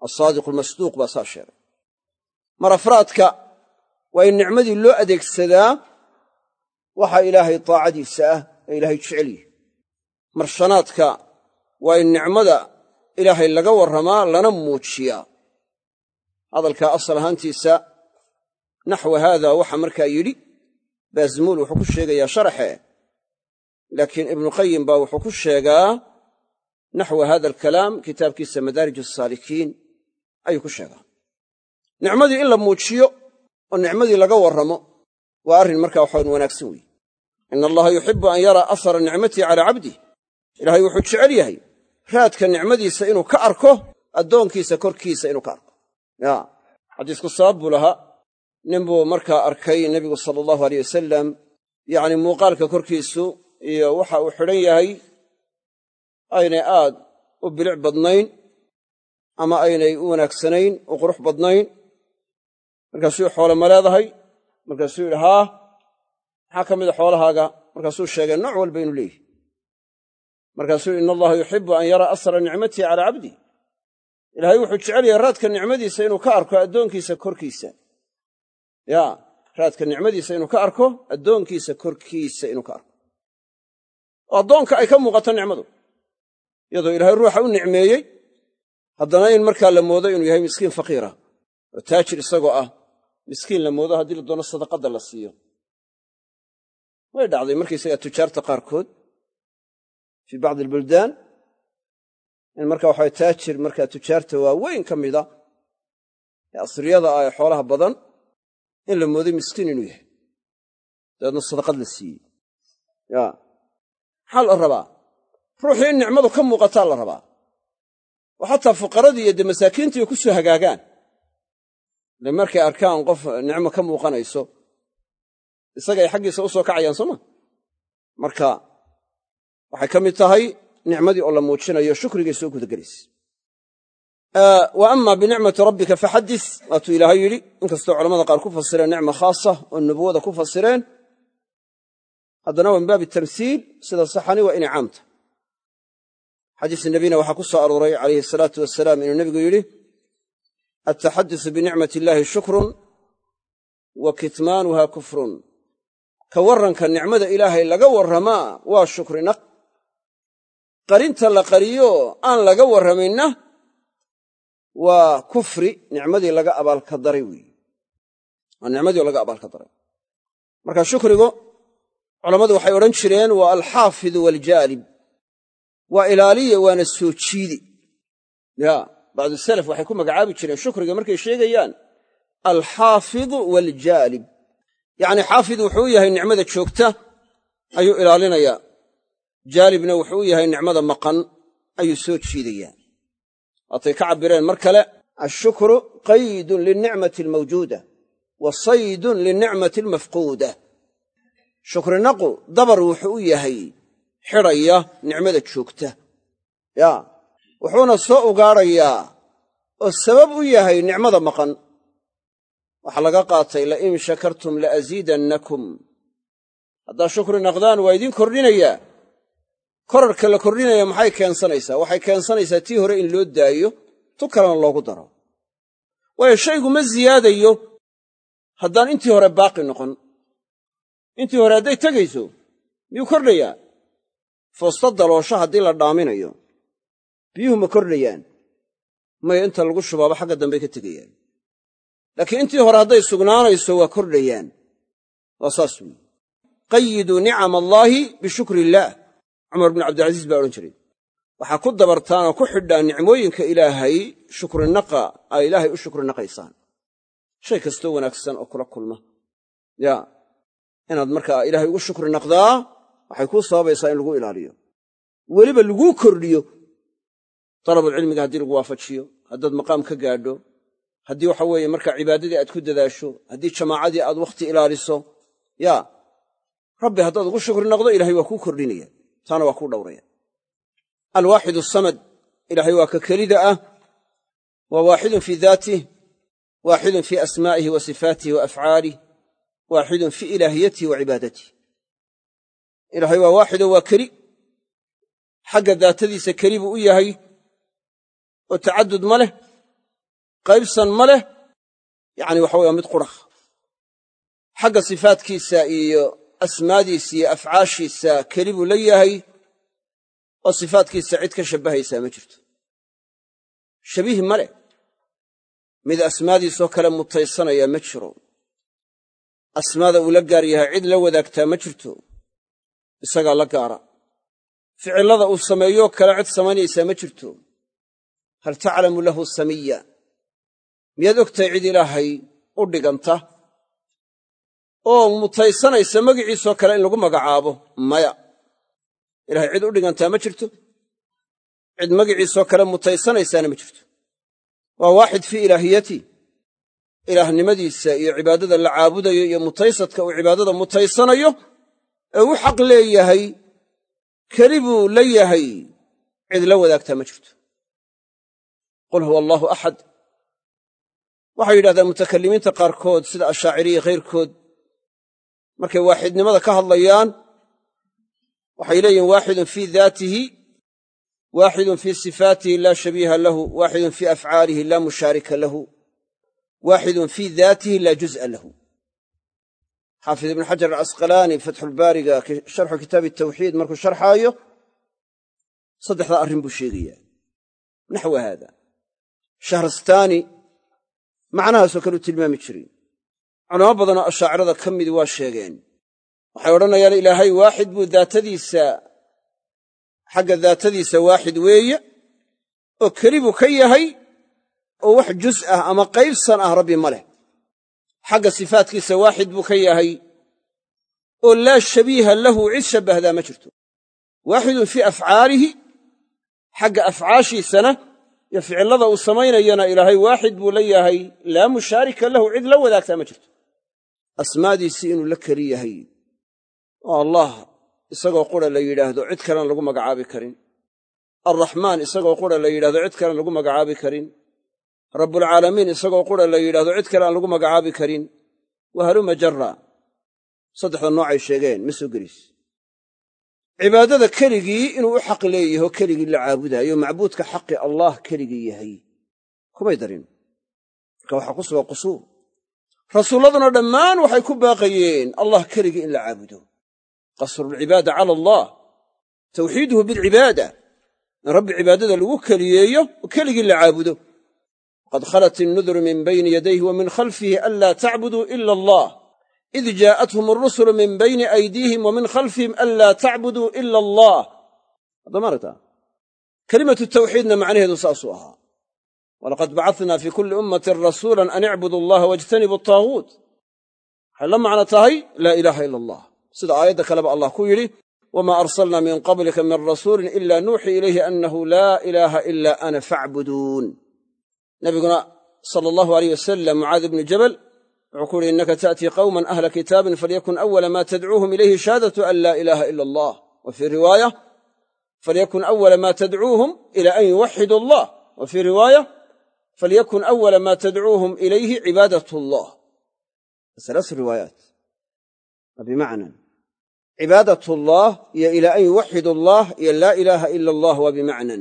asaadiqu almasduuq baa saa sheegay mar afraadka waa in nicmadii loo adeegsadaa waxa ilaahay taacadiisa ah ee ilaahay jecel yahay mar shanaadka waa in nicmada ilaahay laga warramaa lana muujiyaa hadalkaa asal ahaantiisa naxwa haada waxa markaa yidhi baazmuul wuxuu ku sheegayaa sharaxe laakiin ibnuqayim baa wuxuu ku sheegaa naxwa hada alkalaam kitaabkiisa madaarij asaalikiin ayuu ku sheegaa nicmadii in la muujiyo oo nicmadii laga warramo waa arrin markaa waxaan wanaagsan weeye ina allaha yuxibu an yaraa ahara nicmatii calaa cabdih ilaahay wuxuu jecel yahay raadka nicmadiisa inuu ka arko addoonkiisa korkiisa inuu ka arko ya xadiisku sabab buu lahaa nin buu markaa arkay nebigu sala allahu aleyh wasalam yacni muuqaalka korkiisu iyo waxa uu xidhan yahay aynay aad u bilic badnayn ama aynay u wanaagsanayn u qurux badnayn markaasuu xoole ma leedahay markaasuu yidhi haa maxaa ka mida xoolahaaga markaasuu sheegay nooc walba inuu leeyahy markaasuu yidhi ina allaha yuxibu an yaraa asara nicmatii calaa cabdih ilaahay wuxuu jecel yahay raadka nicmadiisa inuu ka arko addoonkiisa korkiisa ya raadka nicmadiisa inuu ka arko addoonkiisa korkiisa inuu ka arko oo addoonka ay ka muuqato nicmadu iyadoo ilaahay ruuxa u nicmeeyey haddana in markaa la moodo inuu yahay miskiin faqiira oo taajir isagoo ah miskiin la moodo haddii la doono sadaqadda la siiyo way dhacday markaysagaa tujaarta qaarkood fii bacdi albuldaan in markaa waxaa taajir markaa tujaarta waaweyn ka mida ee asriyada ah ee xoolaha badan in la mooday miskiin inuu yahay dabeedna sadaqad la siiyey ya maxaa la rabaa ruuxii in nicmadu ka muuqataa la rabaa oo xataa fuqaradii iyo dee masaakiintii ku soo hagaagaan ile markay arkaan qof nicmo ka muuqanayso isaga ay xaggiisa u soo kacayaan sooma marka waxay ka mid tahay nicmadii oo la muujinayo shukrigay soo gudagelaysa wa ama binicmati rabbika faxaddis waatuu ilaahay yidhi inkastoo culamada qaar ku fasireen nicma khaasa oo nubuwada ku fasireen haddana waa min baabi tamsiil sida saxani waa inay caamta xadiis nebina waxaa ku soo arooray calayhi asalaatu wasalaam inuu nebigu yidhi altaxadusu binicmati illaahi shukrun wa kitmaanuha kufrun ka warranka nicmada ilaahay laga warramaa waa shukrinaq qarinta la qariyo aan laga warraminna waa kufri nicmadii laga abaalka daray weeye waa nicmadii oo laga abaalka daray marka shukrigu culammadu waxay odhan jireen waa alxaafidu waaljaalib waa ilaaliya waana soo jiidi ya bacdu salaf waxay ku magacaabi jireen shukriga markay sheegayaan alxaafidu waaljaalib yacni xaafid wuxuu u yahay nicmada joogta ayuu ilaalinayaa jaalibna wuxuu u yahay nicmada maqan ayuu soo jiidayaa waatay ka cabbireen mar kale ashukru qaydun linicmati almawjuuda wa saydun linicmati almafquuda shukrinaqu dabar wuxuu u yahay xidhaya nicmada joogta ya wuxuuna soo ugaadhayaa oo sabab u yahay nicmada maqan waxaa laga qaatay lain shakartum laasiidannakum haddaad shukri naqdaan waa idiin kordhinayaa korarka la kordhinaya maxay keensanaysaa waxay keensanaysaa tii hore in loo daayo tu kalena loogu daro waayo shaygu ma siyaadayo haddaan intii hore baaqi noqon intii hore hadday tegayso miyuu kordhayaa foosta daloosho haddii la dhaaminayo biyuhu ma kordhayaan maya inta lagu shubaaba xagga dambey ka tegayaan laakiin intii hore hadday sugnaanayso waa kordhayaan waa saas weyi qayiduu nicama allaahi bishukri illaah cumar bnu cabdilcasiis baa odhan jiray waxaa ku dabartaan oo ku xidhaan nicmooyinka ilaahay shukrinaqa aa ilaahay u shukrinaqaysaan shay kastoo wanaagsan oo kula kulma ya inaad markaa ilaahay ugu shukri naqdaa waxay kuu sababaysaa in lagu ilaaliyo weliba laguu kordhiyo dalabulcilmiga haddii lagu waafajiyo haddaad maqaam ka gaadho haddii waxa weeye markaa cibaadadii aad ku dadaasho haddii jamaacadii aad wakhti ilaaliso ya rabbi haddaad ugu shukri naqdo ilahay waa kuu kordhinaya taana waa kuu dhowraya alwaaxidu asamad ilaahay waa ka kelida ah waa waaxidun fii daatih waaxidun fii asmaa'ihi wa sifaatihi wa afcaalih waaxidun fii ilaahiyatihi wa cibaadatihi ilaahay waa waaxido waa keli xagga daatadiisa keli buu u yahay oo tacadud ma leh qaybsan ma leh yacni waxa weeye mid qura xagga sifaadkiisa iyo asmaadiisa iyo afcaashiisa keli buu la yahay oo sifaadkiisa cid ka shabbahaysaa ma jirto shabiih ma leh mid asmaadiisoo kale mutaysanaya ma jiro asmaada uu la gaar yahay cid la wadaagtaa ma jirto isagaa la gaara ficillada uu sameeyoo kale cid samaynaysaa ma jirto hal taclamu lahu samiya miyaad ogtahay cid ilaahay u dhiganta oo mutaysanaysa magiciisoo kale in lagu magacaabo maya ilahay cid u dhigantaa ma jirto cid magiciisoo kale mutaysanaysaana ma jirto waa waaxid fii ilaahiyati ilaahnimadiisa iyo cibaadada la caabudayo iyo mutaysadka uu cibaadada mutaysanayo ee u xaq leeyahay keli buu la yahay cid la wadaagtaa ma jirto qul huwa allaahu axad waxay yidhahdaan mutakalimiinta qaarkood sida ashaaciriya khayrkood markay waaxidnimada ka hadlayaan waxay leeyihin waaxidun fii daatihi waaxidun fii sifaatihi laa shabiiha lahu waaxidun fii afcaalihi laa mushaarika lahu waaxidun fii daatihi laa juz'a lahu xaafid ibnu xajar alcasqalaani fatxulbaariga sharxu kitaabi tawxiid markuu sharxaayo saddexdaa arrin buu sheegayaa naxwa haada shahrastaani macnahaasoo kale u tilmaami jiray culamo badanoo ashaacirada ka midi waa sheegeen waxay odhanayaan ilaahay waaxid buu xagga daatadiisa waaxid weeye oo keli buu ka yahay oo wax juz ah ama qaybsan ah rabbi ma leh xagga sifaadkiisa waaxid buu ka yahay oo laa shabiiha lahu cid shabbahdaa ma jirto waaxidun fii afcaalihi xagga afcaashiisana iyo ficillada uu samaynayana ilaahay waaxid buu la yahay laa mushaarika lahu cid la wadaagtaa ma jirto asmaadiisii inuu la keli yahay oo allah isagoo qura la yidhaahdo cid kalean lagu magacaabi karin alraxmaan isagoo qura la yidhahdo cid kalean lagu magacaabi karin rabbulcaalamiin isagoo qura la yidhahdo cid kale aan lagu magacaabi karin wahaluma jarra saddexda noocay sheegeen ma soo geliis cibaadada keligii inuu u xaq leeyaho keligii la caabudaayo macbuudka xaqi allah keligii yahay kumay darin marka waxaa ku sugan qusuur rasuulladuna dhammaan waxay ku baaqayeen allah keligii in la caabudo qasrulcibaada cala allah tawxiiduhu bilcibaada in rabbi cibaadada lagu keliyeeyo oo keligii la caabudo qad khalat innuduru min bayni yadayhi wa min khalfihi anlaa tacbuduu ila allah id jaa'athum arusulu min bayni aydiihim wa min khalfihim anlaa tacbuduu ila allah addamaragta kelimatu tawxiidna macnaheedu saasuu ahaa walaqad bacadnaa fii kulli ummatin rasuulan an icbudu allaha wajtanibu ataaguut waxay la macno tahay laa ilaaha ila allah sida aayadda kaleba allah ku yidhi wamaa arsalnaa min qablika min rasuulin ila nuuxii ilayhi annahu laa ilaaha ila ana facbuduun nabiguna sala allahu alayh wasalam mucaad ibnu jabal wuxuu ku yidhi innaka ta'tii qawman ahla kitaabin falyakun awala maa tadcuuhum ilayhi shahaadatu an laa ilaaha ila allah wa fii riwaaya falyakun awala maa tadcuuhum ila an yuwaxidu allah wa fii riwaaya falyakun awala maa tadcuuhum ilayhi cibaadat allah salaasu riwaayaat bimacnan cibaadat allah iyo ila an yuwaxidu allah iyo laa ilaaha ila allah waa bimacnan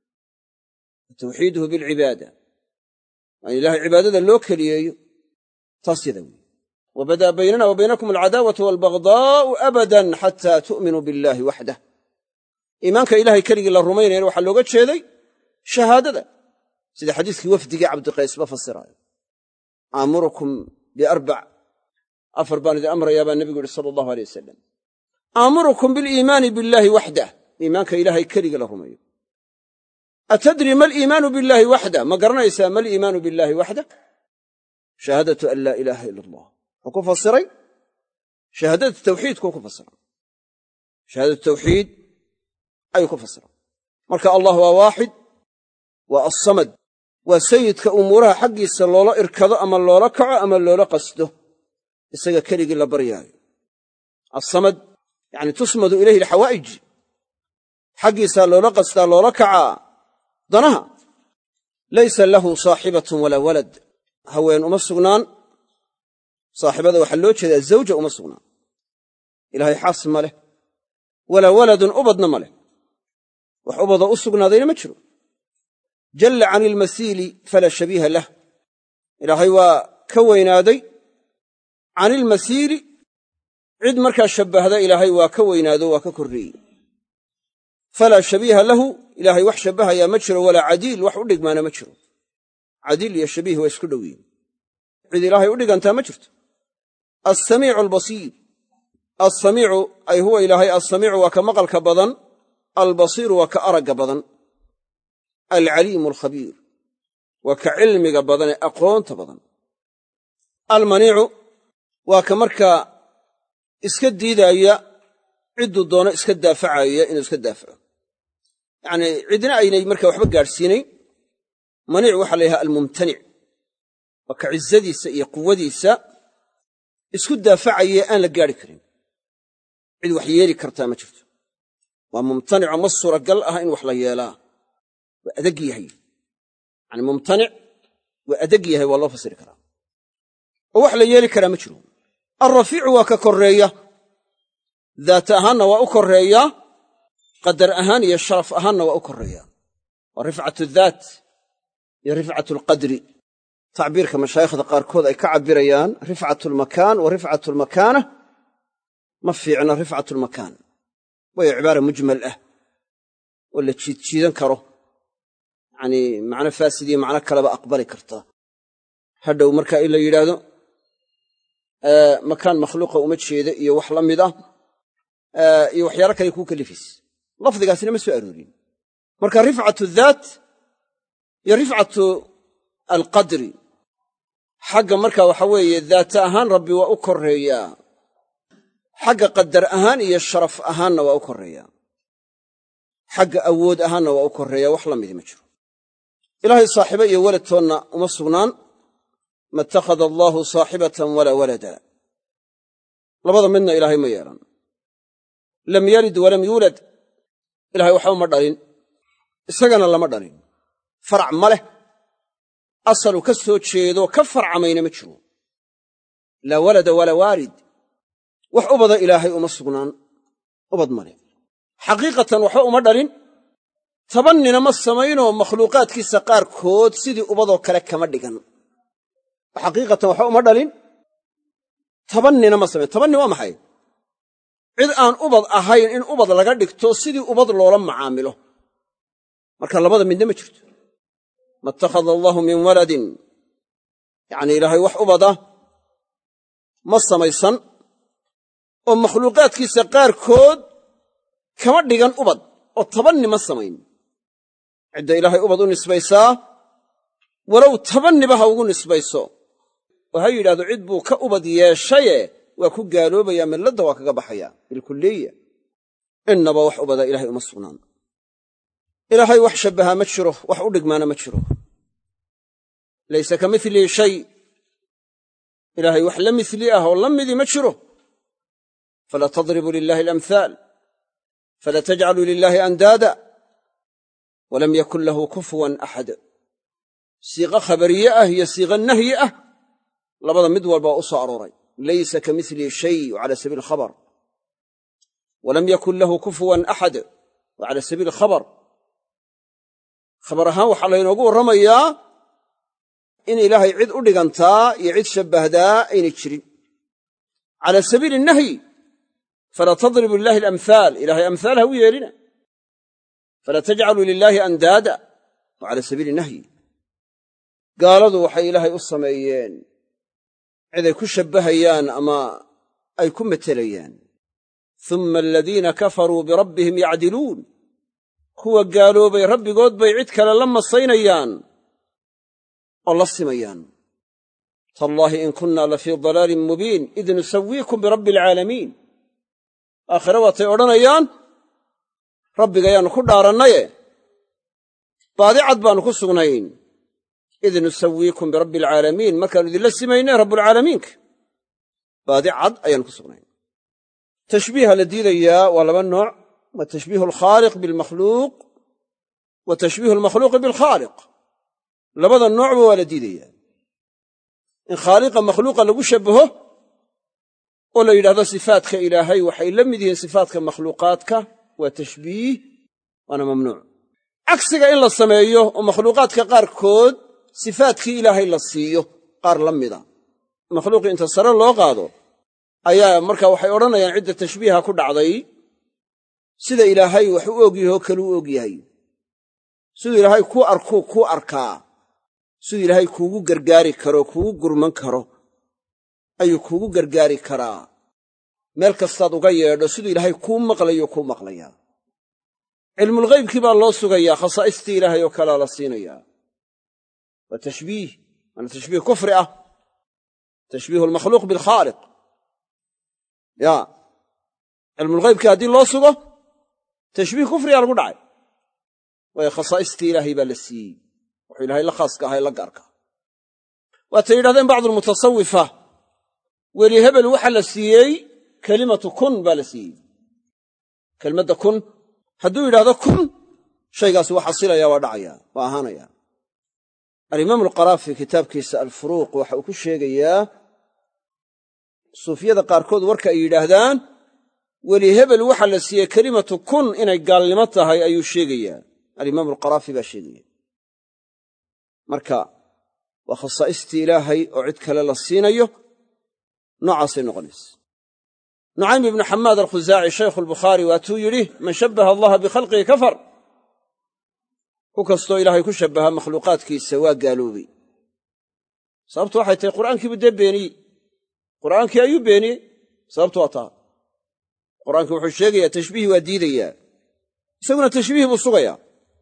tawxiiduhu bilcibaada waa in ilahay cibaadada loo keliyeeyo taas yada wey wabadaa baynana wa baynakum alcadaawatu waalbagdaa'u abadan xataa tu'minuu billahi waxdah iimaanka ilahay keligii la rumaynayana waxaa looga jeeday shahaadada sida xadiiskii wafdigii cabdiqaysba fasiraayo aamurukum biarbac afar baan idin amrayaa baa nebigu yidhi sala allahu alay wasalam aamurukum biliimaani billaahi waxdah iimaanka ilaahay keligii la rumayo atadri ma aliimaanu billaahi waxdah ma garanaysaa ma aliimaanu billaahi waxdah shahaadatu an laa ilaaha ila allah wuxuu ku fasiray shahaadatu tawxiidkuu ku fasiray shahaadatu tawxiid ayuu ku fasiray marka allah waa waaxid waa assamad waa sayidka umuuraha xaggiisa loola irkado ama loola kaco ama loola qasdo isaga keligii la baryaayo assamad yacni tusmadu ilayhi alxawaa'ij xaggiisaa loola qasdaa loola kacaa danaha laysa lahu saaxibatun walaa walad haween uma sugnaan saaxibada waxaa loo jeedaa zawja uma sugnaan ilaahay xaas ma leh walaa waladun ubadna ma leh wax ubada u sugnaadayna ma jiro jalla cani ilmasiili falaa shabiiha lah ilaahay waa ka weynaaday can ilmasiili cid markaa shabbahda ilaahay waa ka weynaado waa ka korreeyey falaa shabiiha lahu ilaahay wax shabbahayaa ma jiro walaa cadiil wax u dhigmaana ma jiro cadiil iyo shabiih waa isku dhow yihiin cid ilaahay u dhigantaa ma jirto alsamiicu albasiir alsamiicu ay huwa ilaahay alsamiicu waa ka maqalka badan albasiiru waa ka aragga badan alcaliimu alkhabiir waa ka cilmiga badan ee aqoonta badan almaniicu waa ka markaa iska diidaaya cidduu doono iska daafacaya inuu iska daafaco yacnii cidna aynay markaa waxba gaadhsiinayn maniic waxaa la yidhaha almumtanic waa ka cizadiisa iyo quwadiisa isku daafacaya aan la gaadhi karin cid wax yeeli kartaa ma jirto waa mumtanico ma suuragal ah in wax la yeelaa waa adag yahay yacni mumtanic waa adag yahay waa loo fasiri karaa oo wax la yeeli karaa ma jiro alrafiicu waa ka korreeya daata ahaanna waa u korreeyaa qadar ahaan iyo sharaf ahaanna waa u korreeyaa waa rifcatu daat iyo rifcatu alqadri tacbiirka mashaayikhda qaarkood ay ka cabbirayaan rifcatu almakaan wa rifcatu almakaana ma fiicna rifcatu almakaan waayo cibaara mujmal ah oo la jiidjiidan karo yacnii macno faasid iyo macno kaleba aqbali karta hadhow markaa in la yidhaahdo makaan makhluuqa uma jeeda iyo wax la mid ah iyo waxyaalo kale kuu kalifaysa lafdigaasina ma soo aroorin marka rifcatu daat iyo rifcatu alqadri xagga marka waxa weeye daata ahaan rabbi waa u korreeyaa xagga qadar ahaan iyo sharaf ahaanna waa u korreeyaa xagga awood ahaanna waa u korreeyaa wax la midi ma jiro ilaahay saaxiibo iyo weladtoonna uma sugnaan ma ittakhada allaahu saaxibatan walaa walada labada midna ilaahay ma yeelan lam yalid walam yuulad ilahay waxba ma dhalin isagana lama dhalin farac ma leh asalu ka soo jeedo ka farcamayna ma jiro laa walada walaa waalid wax ubada ilaahay uma sugnaan ubad ma leh xaqiiqatan waxba uma dhalin tabannina ma samaynoo makhluuqaadkiisa qaarkood sidii ubadoo kale kama dhigan xaqiiqatan waxba uma dhalin tabannina ma samayn tabanni waa maxay cid aan ubad ahayn in ubad laga dhigto sidii ubad loola macaamilo marka labada midna ma jirto ma ittakhada allaahu min waladin yacnii ilaahay wax ubada ma samaysan oo makhluuqaadkiisa qaarkood kama dhigan ubad oo tabanni ma samayn cidda ilaahay ubad u nisbaysaa walow tabanniba ha ugu nisbayso oo ha yidhahdo cid buu ka ubad yeeshaye waa ku gaaloobayaa milladda waa kaga baxayaa bilkulliya innaba wax ubada ilaahay uma sugnaan ilaahay wax shabbahaa ma jiro wax u dhigmaana ma jiro laysa ka milihi shay ilaahay wax la mili ah oo la midi ma jiro falaa tadribuu lilaahi alamhaal falaa tajcaluu lilaahi andaada walam yakun lahu kufuwan axad siiqo khabariye ah iyo siiqo nahyi ah labada mid walba waa u soo arooray laysa ka milihi shay cala sabiili alkhabar walam yakun lahu kufuwan axad wa cala sabiili alkhabar khabar ahaan waxaa laynoogu warramayaa in ilaahay cid u dhigantaa iyo cid shabbahdaa aynay jirin cala sabiili nahyi falaa tadribu lilaahi alamhaal ilahay amhaal ha u yeelina falaa tajcaluu lilaahi andaada wa cala sabiili nahyi gaaladu waxay ilaahay u sameeyeen ciday ku shabbahayaan ama ay ku matelayaan uma aladiina kafaruu birabbihim yacdiluun kuwa gaaloobay rabbigood bay cid kale la masaynayaan oo la simayaan tallaahi in kunna la fii dalaalin mubiin id nusawiikum birabbi alcaalamiin aakhire waatay odhanayaan rabbigayaannu ku dhaarannaye baadi cad baannu ku sugnayn id nusawiikum birabbi alcaalamiin markaannu idinla simaynay rabbulcaalamiinka baadi cad ayaannu ku sugnayn tashbiiha la diidayaa waa laba nooc waa tashbiihu alkhaaliq bilmakhluuq wa tashbiihu almakhluuqi bilkhaaliq labada noocba waa la diidayaa in khaaliqa makhluuqa lagu shabbaho oo la yidhahdo sifaadka ilaahay waxay la mid yihiin sifaadka makhluuqaadka waa tashbiih waana mamnuuc cagsiga in la sameeyo oo makhluuqaadka qaarkood sifaadkii ilaahay la siiyo qaar la mida makhluuqii inta sare loo qaado ayaa marka waxay odhanayaan cidda tashbiiha ku dhacday sida ilaahay wax u og yahay oo kale u og yahay siduu ilaahay ku arkuu ku arkaa siduu ilaahay kuugu gargaari karo kuugu gurman karo ayuu kuugu gargaari karaa meel kastaad uga yeedho siduu ilaahay kuu maqlayo kuu maqlayaa cilmulghaybkii baa loo sugayaa khasaa'istii ilaahay oo kalea la siinayaa waa tashbiih waana tashbiih kufri ah tashbiihu almakhluuq bilkhaaliq ya cilmulghaybkii haddii loo sugo tashbiih kufriyaa lagu dhacay waayo khasaa'istii ilaahay baa la siiyey wuxuu ilaahay la khaaska ahay la gaarka waatay yidhahdeen bacdulmutasawifa weli hebel waxaa la siiyey kelimatu kun baa la siiyey kelmadda kun hadduu yidhahdo kun shaygaasi waa xasilaya waa dhacaya waa ahaanaya alimaamu alqaraafi kitaabkiisa alfuruuq waxa uu ku sheegayaa suufiyada qaarkood warka ay yidhaahdaan weli hebel waxaa la siiyey kelimatu kun inay gaalnimo tahay ayuu sheegayaa alimaamu alqaraafi baa sheegaya marka waa khasaa'istii ilaahay oo cid kale la siinayo noocaasay noqonaysa nucaym ibnu xamaad alkhusaaci shaykhu albukhaari waatuu yidhi man shabbaha allaha bikhalqihi kafar ku kastoo ilaahay ku shabbaha makhluuqaadkiisa waa gaaloobay sababtu waxay tahay qur'aankiibuu dee beeniyey qur'aankii ayuu beeniyey sababtu waa taa qur'aankii wuxuu sheegayaa tashbiihi waa diidayaa isaguna tashbiihi buu sugayaa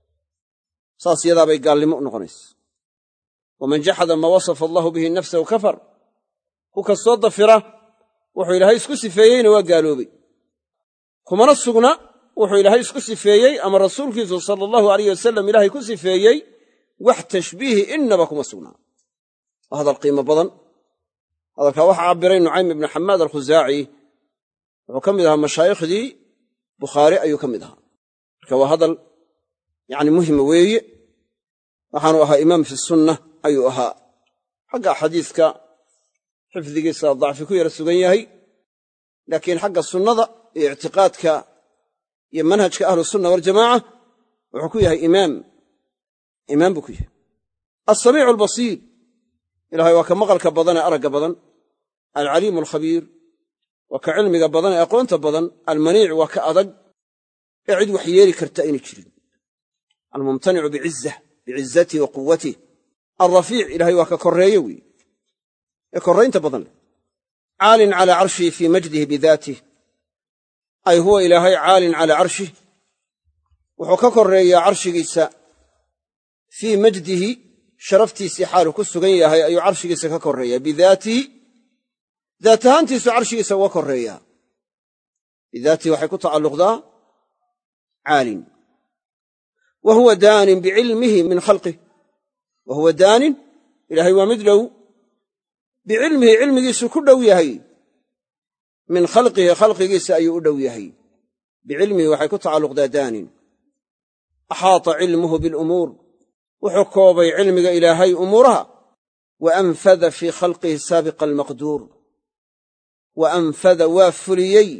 saas yadaabay gaalnimo u noqonaysa waman jaxada maa wasafa allahu bihi nafsahu kafar ku kastoo dafira wuxuu ilaahay isku sifeeyeyna waa gaaloobay kumana sugna wuxuu ilaahay isku sifeeyey ama rasuulkiisu sala allahu alayh wasalam ilaahay ku sifeeyey wax tashbiihi innaba kuma sugnaa waa hadal qiimo badan hadalkaa waxaa cabbiray nucaym ibnu xamaad alkhusaaci wuxuu ka mid ahaa mashaayikhdii bukhaari ayuu ka mid ahaa marka waa hadal yacni muhima weeye waxaanu ahaa imaam fi sunna ayuu ahaa xagga xadiiska xifdigiisa dacfi ku yara sugan yahay laakiin xagga sunnada iyo ictiqaadka iyo manhajka ahlusunna waljamaaca wuxuu ku yahay imaam buu ku yahay alsamiicu albasiir ilahay waa ka maqalka badan ee aragga badan alcaliimu alkhabiir waa ka cilmiga badan ee aqoonta badan almaniic waa ka adag ee cid wax yeeli karta aynay jirin almumtanicu bicizatihi wa quwatih alrafiic ilahay waa ka korreeye weeye ee korraynta badan leh caalin calaa carshihi fii majdihi bidaatih ay huwa ilaahay caalin calaa carshih wuxuu ka korreeyaa carshigiisa fii majdihi sharaftiisii xaaluu ku sugan yahay ayuu carshigiisa ka korreeyaa bidaatihi daat ahaantiisu carshigiisa uga korreeyaa bidaatihi waxay ku tacalluqdaa caalin wa huwa daanin bicilmihi min khalqih wa huwa daanin ilaahay waa mid dhow bicilmihi cilmigiisu ku dhow yahay min khalqihi khalqigiisa ayuu u dhow yahay bicilmihi waxay ku tacalluqdaa daanin axaata cilmuhu bilumuur wuxuu koobay cilmiga ilaahay umuuraha wa anfada fii khalqihi saabiqa almaqduur wa anfada waa fuliyey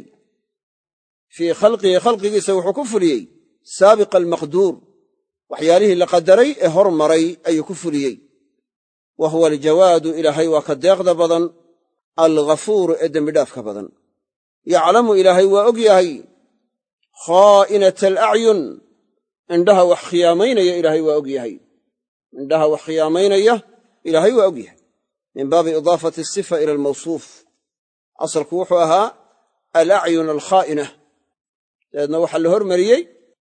fii khalqihi khalqigiisa wuxuu ku fuliyey saabiqa almaqduur waxyaalihii la qadaray ee hor maray ayuu ku fuliyey wa huwa aljawaadu ilaahay waa ka deeqda badan alghafuuru ee dembidhaafka badan yaclamu ilaahay waa og yahay khaa'inata alacyun indhaha wax khiyaamaynaya ilaahay waa og yahay indhaha wax khiyaamaynaya ilaahay waa og yahay min baabi idaafati asifa ila almawsuuf asalku wuxuu ahaa alacyun alkhaa'ina dabeedna waxaa la hormariyey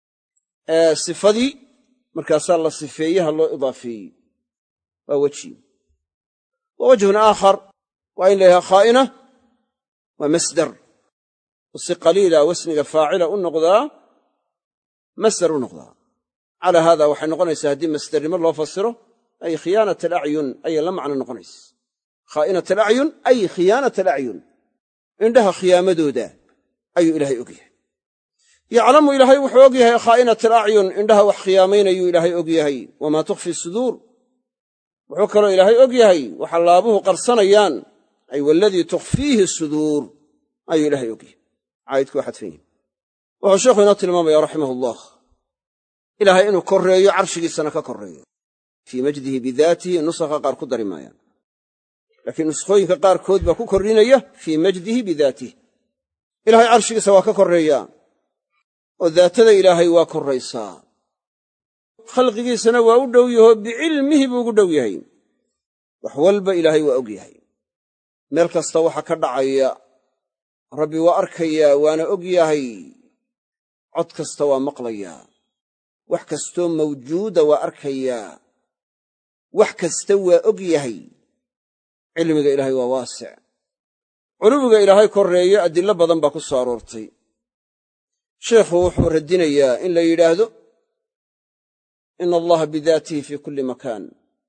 sifadii markaasaa la sifeeyaha loo idaafeeyey waa weji wa wajhun aakhar waa in la yidhaha khaa'ina waa masdar oo si qaliila wasniga faacila u noqdaa masdar u noqdaa calaa haada waxay noqonaysaa haddii masdarnimo loo fasiro ay khiyaanat alacyun ayay la macno noqonaysa khaa'inat alacyun ay khiyaanat alacyun indhaha khiyaamadooda ayuu ilaahay og yahay yaclamu ilaahay wuxuu og yahay khaa'inat alacyun indhaha wax khiyaamaynayuu ilaahay og yahay wamaa tukhfi suduur wuxuu kaloo ilaahay og yahay waxa laabuhu qarsanayaan ay waladii tukhfiihi suduur ayuu ilaahay og yahay caayidku waa xadfan yahi wuxuu sheekhu inoo tilmaamaya raximah ullah ilaahay inuu korreeyo carshigiisana ka korreeyo fii majdihi bidaatihi nusakha qaar ku dari maayaan laakiin nuskhooyinka qaarkood baa ku kordhinaya fii majdihi bidaatih. ilaahay carshigiisa waa ka korreeyaa oo daatada ilaahay waa korraysaa. khalqigiisana waa u dhow yahoo bicilmihi buu ugu dhow yahay. wax walba ilaahay waa og yahay. meel kasta waxa ka dhacaya rabbi waa arkayaa, waana og yahay. cod kasta waa maqlayaa. wax kastoo mawjuuda waa arkayaa. wax kasta waa og yahay. cilmiga ilaahay waa waasic. culuwiga ilaahay korreeyo adillo badan baa ku soo aroortay. sheekhu wuxuu radinayaa in la yidhaahdo ina allaha bidaatihi fii kulli makaan.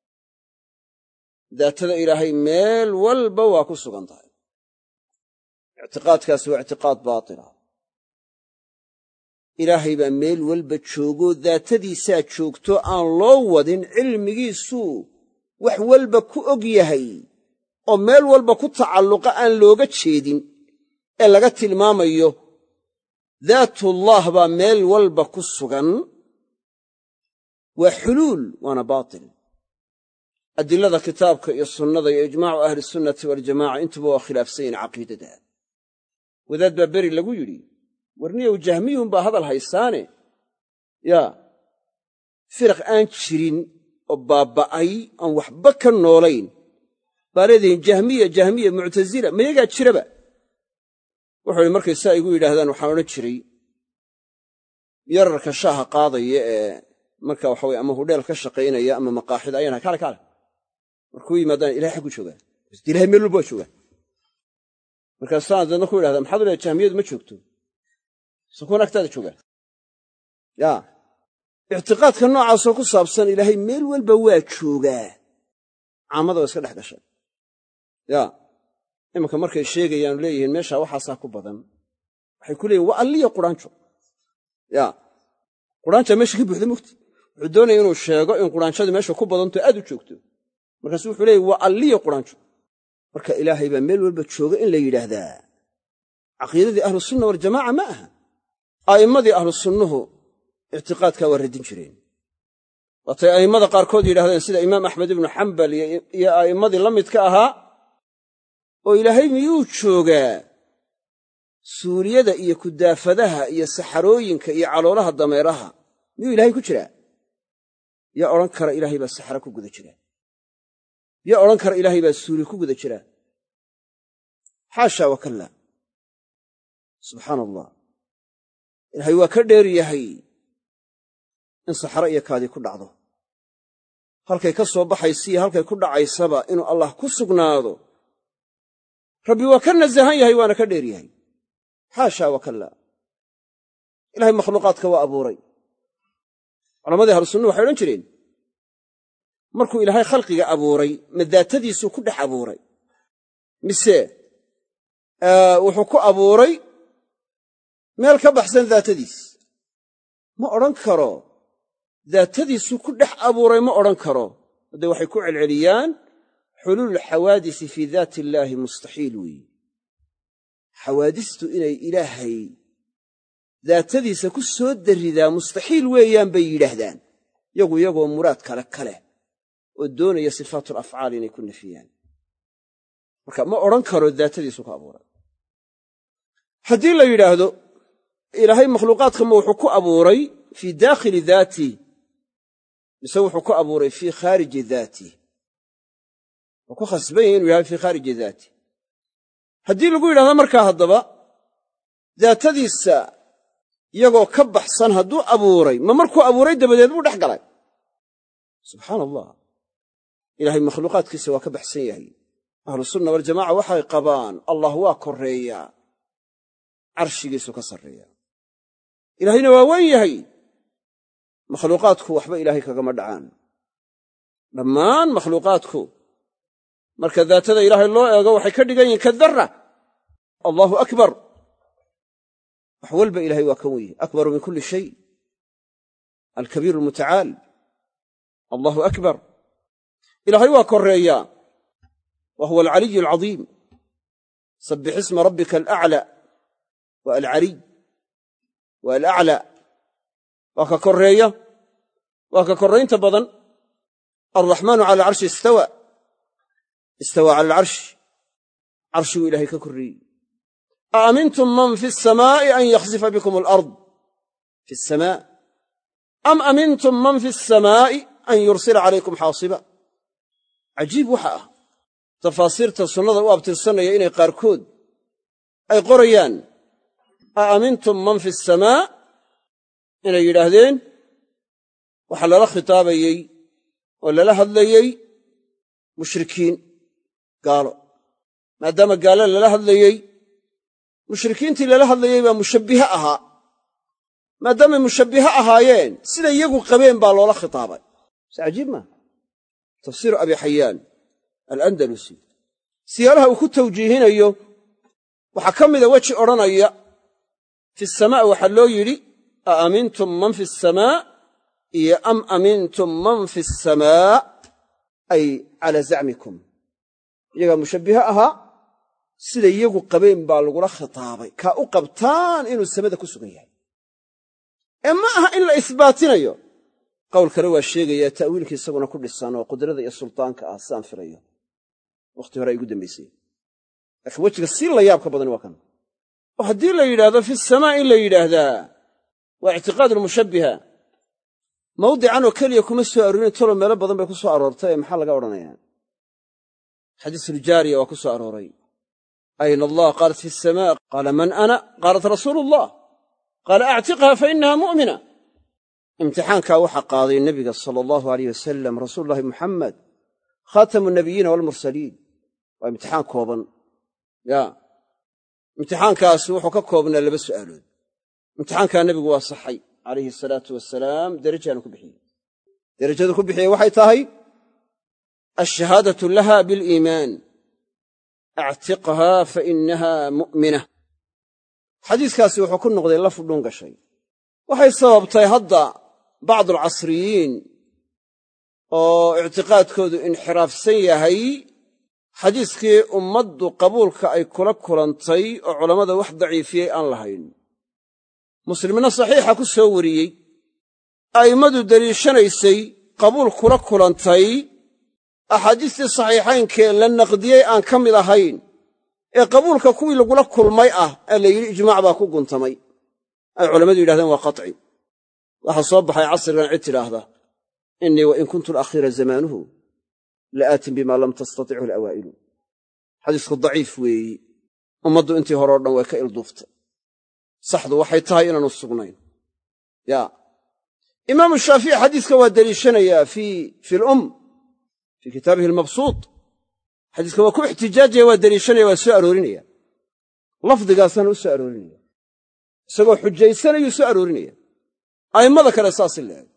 daatada ilaahay meel walba waa ku sugan tahay. ictiqaadkaasi waa ictiqaad baatila. ilaahay baa meel walba joogoo daatadiisaa joogto aan loo wadin. cilmigiisuu wax walba ku og yahay oo meel walba ku tacalluqa aan looga jeedin ee laga tilmaamayo daatullah baa meel walba ku sugan. waa xuluul, waana baatil. adilada kitaabka iyo sunnada iyo ijmaacu ahli sunnati waljamaaca intuba waa khilaafsan yihin caqiidada. wadaad baa beri lagu yidhi, warniyow jahmiyun baa hadal haysaane yaa firaq aan jirin oo baaba'ay aan waxba ka noolayn baa leedihiin jahmiya muctasila mayagaa jiraba. wuxuu idhi markay saa igu yidhaahdaan waxaan odhan jiray yararka shaaha qaadaya ee marka waxa weye ama hudheel ka shaqaynaya ama maqaaxida ayaan kaale markuu yimaadaan ilahay xaggu joogaa ilahay meel walba waa joogaa. markaasaan dadna ku yidhahdaa maxaad u leedahay jahmiyadu ma joogto sakuun agtaada joogaa. yaa ictiqaadka noocaasoo ku saabsan ilaahay meel walba waa joogaa caamada waa iska dhex gashay. yaa imanka markay sheegayaanu leeyihiin meeshaa waxaasaa ku badan, waxay ku leeyihin waa alliya quraanjo. yaa quraanjaa meesha ka buuxda mugti. wuxuu doonaya inuu sheego in quraanjadu meesha ku badanto aad u joogto. markaasuu wuxuu leeyahy waa alliya quraanjo. marka ilaahay baa meel walba jooga in la yidhaahdaa caqiidadii ahlusunna waljamaaca ma aha. a'immadii ahlu sunnuhu ictiqaadkaa waa radin jireen. waatay a'immada qaarkood yidhahdeen sida imaam axmed ibnu xambal iyo a'immadii la midka ahaa, oo ilaahay miyuu joogaa suuliyada iyo kudaafadaha iyo saxarooyinka iyo caloolaha dameeraha miyuu ilaahay ku jiraa? yaa odhan kara ilaahay baa saxaro ku guda jira? yaa odhan kara ilaahay baa suuli ku guda jira? xaasha wakalla. subxaana allah. ilaahay waa ka dheer yahay in saxaro iyo kaadii ku dhacdo. halkay ka soo baxaysiiyo halkay ku dhacaysaba inuu allah ku sugnaado rabbi waa ka nasahan yahay, waana ka dheer yahay. xaasha wakalla. ilahay makhluuqaadka waa abuuray. culammadii ahlusunnuhu waxay odhan jireen markuu ilaahay khalqiga abuuray ma daatadiisuu ku dhex abuuray mise wuxuu ku abuuray meel ka baxsan daatadiis? ma odhan karo. daatadiisuu ku dhex abuuray ma odhan karo. haddee waxay ku celceliyaan xuluulu xawaadisi fii daati illaahi mustaxiil weeye. xawaadistu inay ilaahay daatadiisa ku soo darridaa mustaxiil weeyaan bay yidhaahdaan, iyagoo muraad kale oo doonaya sifaatul afcaal inay ku nafiyaan. marka ma odhan karo daatadiisu ka abuuray. haddii la yidhaahdo ilaahay makhluuqaadka ma wuxuu ku abuuray fii daakhili daatih mise wuxuu ku abuuray fii khaariji daatih? waa ku khasban yahay inuu yahay fii khaariji daatih. haddii lagu yidhahdo markaa haddaba daatadiisa iyagoo ka baxsan hadduu abuuray ma markuu abuuray dabadeed buu dhex galay? subxaana allah. ilaahay makhluuqaadkiisa waa ka baxsan yahay. ahlusunna waljamaaca waxay qabaan allah waa korreeyaa, carshigiisu ka sarreeyaa. ilaahayna waa weyn yahay. makhluuqaadku waxba ilaahay kagama dhacaan. dhammaan makhluuqaadku marka daatada ilaahay loo eego waxay ka dhigan yihiin kadarra. allahu akbar. wax walba ilaahay waa ka wenye, akbaru min kulli shay, alkabiiru almutacaal. allahu akbar. ilaahay waa korreeyaa. wa huwa alcaliyu alcadiim. sabbix isma rabbika alaclaa. wa alcaliy wa alaclaa. waa ka korreeya, waa ka korraynta badan. alraxmaanu cala alcarshi istawa. istawaa cala alcarshi carshiguu ilaahay ka korreeyey aamintum man fi asamaa'i an yakhsifa bikum alard fi asamaa am amintum man fi asamaa'i an yursila calaykum xaasiba cajiib waxa ah tafaasiirta sunnada u abtirsanaya inay qaarkood ay qorayaan aamintum man fi asamaa inay yidhaahdeen waxaa lala khitaabayey oo lala hadlayey mushrikiin gaalo maadaama gaalo lala hadlayey mushrikiintii lala hadlayey baa mushabbihe ahaa maadaamay mushabbihe ahaayeen siday iyagu qabeen baa loola khitaabay si cajiib maaha tafsiiru abi xayaan alandalusi siyaalaha uu ku tawjiihinayo waxaa ka mida weji odhanaya fi asamaa waxaa loo yidhi aamintum man fi asamaa iyo am amintum man fi asamaa ay calaa zacmikum iyagaa mushabbihe ahaa siday iyagu qabeen baa lagula khitaabay kaa u qabtaan inuu samada ku sugan yahay ee ma aha in la isbaatinayo qowl kale waa sheegayaa ta'wiilkii isaguna ku dhisan oo qudrada iyo sultaanka ah sidaan filayo wakhti hore ay ugu dambaysay laakiin wejiga sii la yaabka badani waa kan oo haddii la yidhaahdo fi asamaa in la yidhaahdaa waa ictiqaad almushabbiha mawdican oo keliya kuma soo aroorin tolo meelo badan bay ku soo aroortay ee maxaa laga odhanayaa xadiisuljaariya waa ku soo arooray ayna allah qaalat fi asamaa qaala man ana qaalat rasuulu ullah qaala actiqha fa inaha mu'mina imtixaankaa waxaa qaaday nebiga sala allahu alayh wasalam rasuululahi muxamed khaatamu nabiyiina waalmursaliin waa imtixaan kooban ya imtixaankaasi wuxuu ka koobnaa laba su'aalood imtixaankaa nebigu waa saxay calayhi asalaatu wasalaam derajaanu ku bixiyey derajadu ku bixiyey waxay tahay alshahaadatu laha biliimaan actiqha fa inaha mu'mina xadiiskaasi wuxuu ku noqday laf dhun gashay waxay sababtay hadda bacdu alcasriyiin oo ictiqaadkoodu inxiraafsan yahay xadiiskii ummaddu qabuulka ay kula kulantay oo culammada wax daciifiyey aan lahayn muslimna saxiixa ku soo wariyey a'immadu deliishanaysay qabuul kula kulantay axaadiistii saxiixaynkee la naqdiyey aan ka mid ahayn ee qabuulka kuwii lagula kulmay ah ee la yidhi ijmaac baa ku guntamay ay culammadu yidhahdeen waa qaci waxaa soo baxay casrigan cid tidhaahda innii wa in kuntu alakhiira zamaanuhu la aatin bimaa lam tastatichu alawaa'ilu xadiisku daciif weeyi ummaddu intii hore o dhan way ka ilduuftay saxdu waxay tahay inaanu sugnayn ya imaamu shaafici xadiiska waa deliishanayaa fi lum fii kitaabihi almabsuut xadiiska waa ku ixtijaajaya waa deliishanaya waa soo aroorinaya lafdigaasaana u soo aroorinaya isagoo xujaysanayuu soo aroorinaya a'immada kale saasi leeg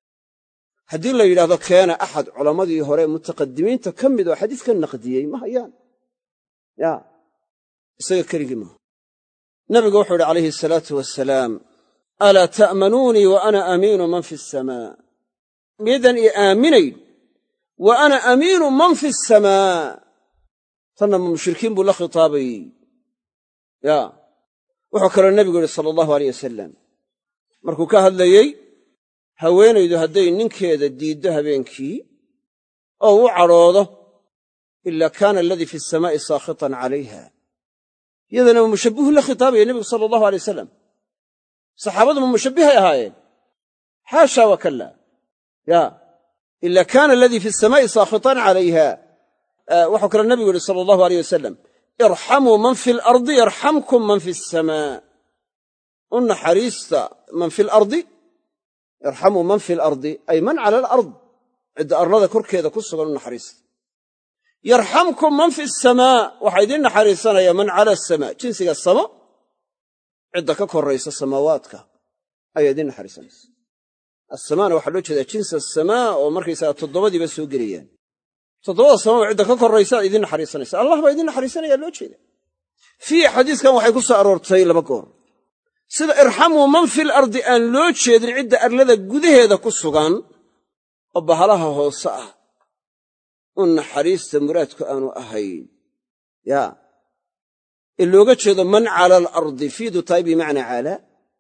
haddii la yidhaahdo keena axad culammadii hore mutaqadimiinta ka mid oo xadiiska naqdiyey ma hayaan ya isaga keligii maaha nabigu wuxuu idhi calayhi asalaatu wasalaam alaa ta'manuunii wa ana amiinu man fi asamaa miyadan ii aaminayn wa ana amiinu man fi asamaa tanna ma mushrikiin buu la khitaabayey ya wuxuu kaloo nebigu yidhi sala allahu aleyh wasalam markuu ka hadlayey haweenaydu hadday ninkeeda diiddo habeenkii oo u cadhoodo ilaa kaana aladii fi asamaa'i saakhitan calayha iyadana ma mushabbihu la khitaabaya nebigu sala allahu alay wasalam saxaabadu ma mushabbihay ahaayeen xaasha wa kalla ya ilaa kaana aladii fi asamaa'i saakhitan calayha wuxuu kaloo nebigu yidhi sala allahu aleyh wasalam irxamuu man fi alardi yarxamkum man fi asamaa u naxariista man fi alardi irxamuu man fi alardi ay man cala alard cidda arlada korkeeda ku sugan u naxariista yarxamkum man fi asamaa waxaa idiin naxariisanaya man cala asamaa jinsiga samo cidda ka koraysa samaawaadka ayaa idiin naxariisanaysa assamaana waxaa loo jeedaa jinsi asamaa oo markaysaga toddobadiiba soo gelayaan toddobada samaba cidda ka korraysa idiin naxariisanaysa allah baa idiin naxariisanaya loo jeeda fiihi xadiiskan waxay ku soo aroortay laba goor sida irxamuu man fil ardi aan loo jeedin cidda arlada gudaheeda ku sugan oo bahalaha hoose ah u naxariista muraadku aanu ahayn ya in looga jeedo man cala alardi fiidu tahay bimacnaa calaa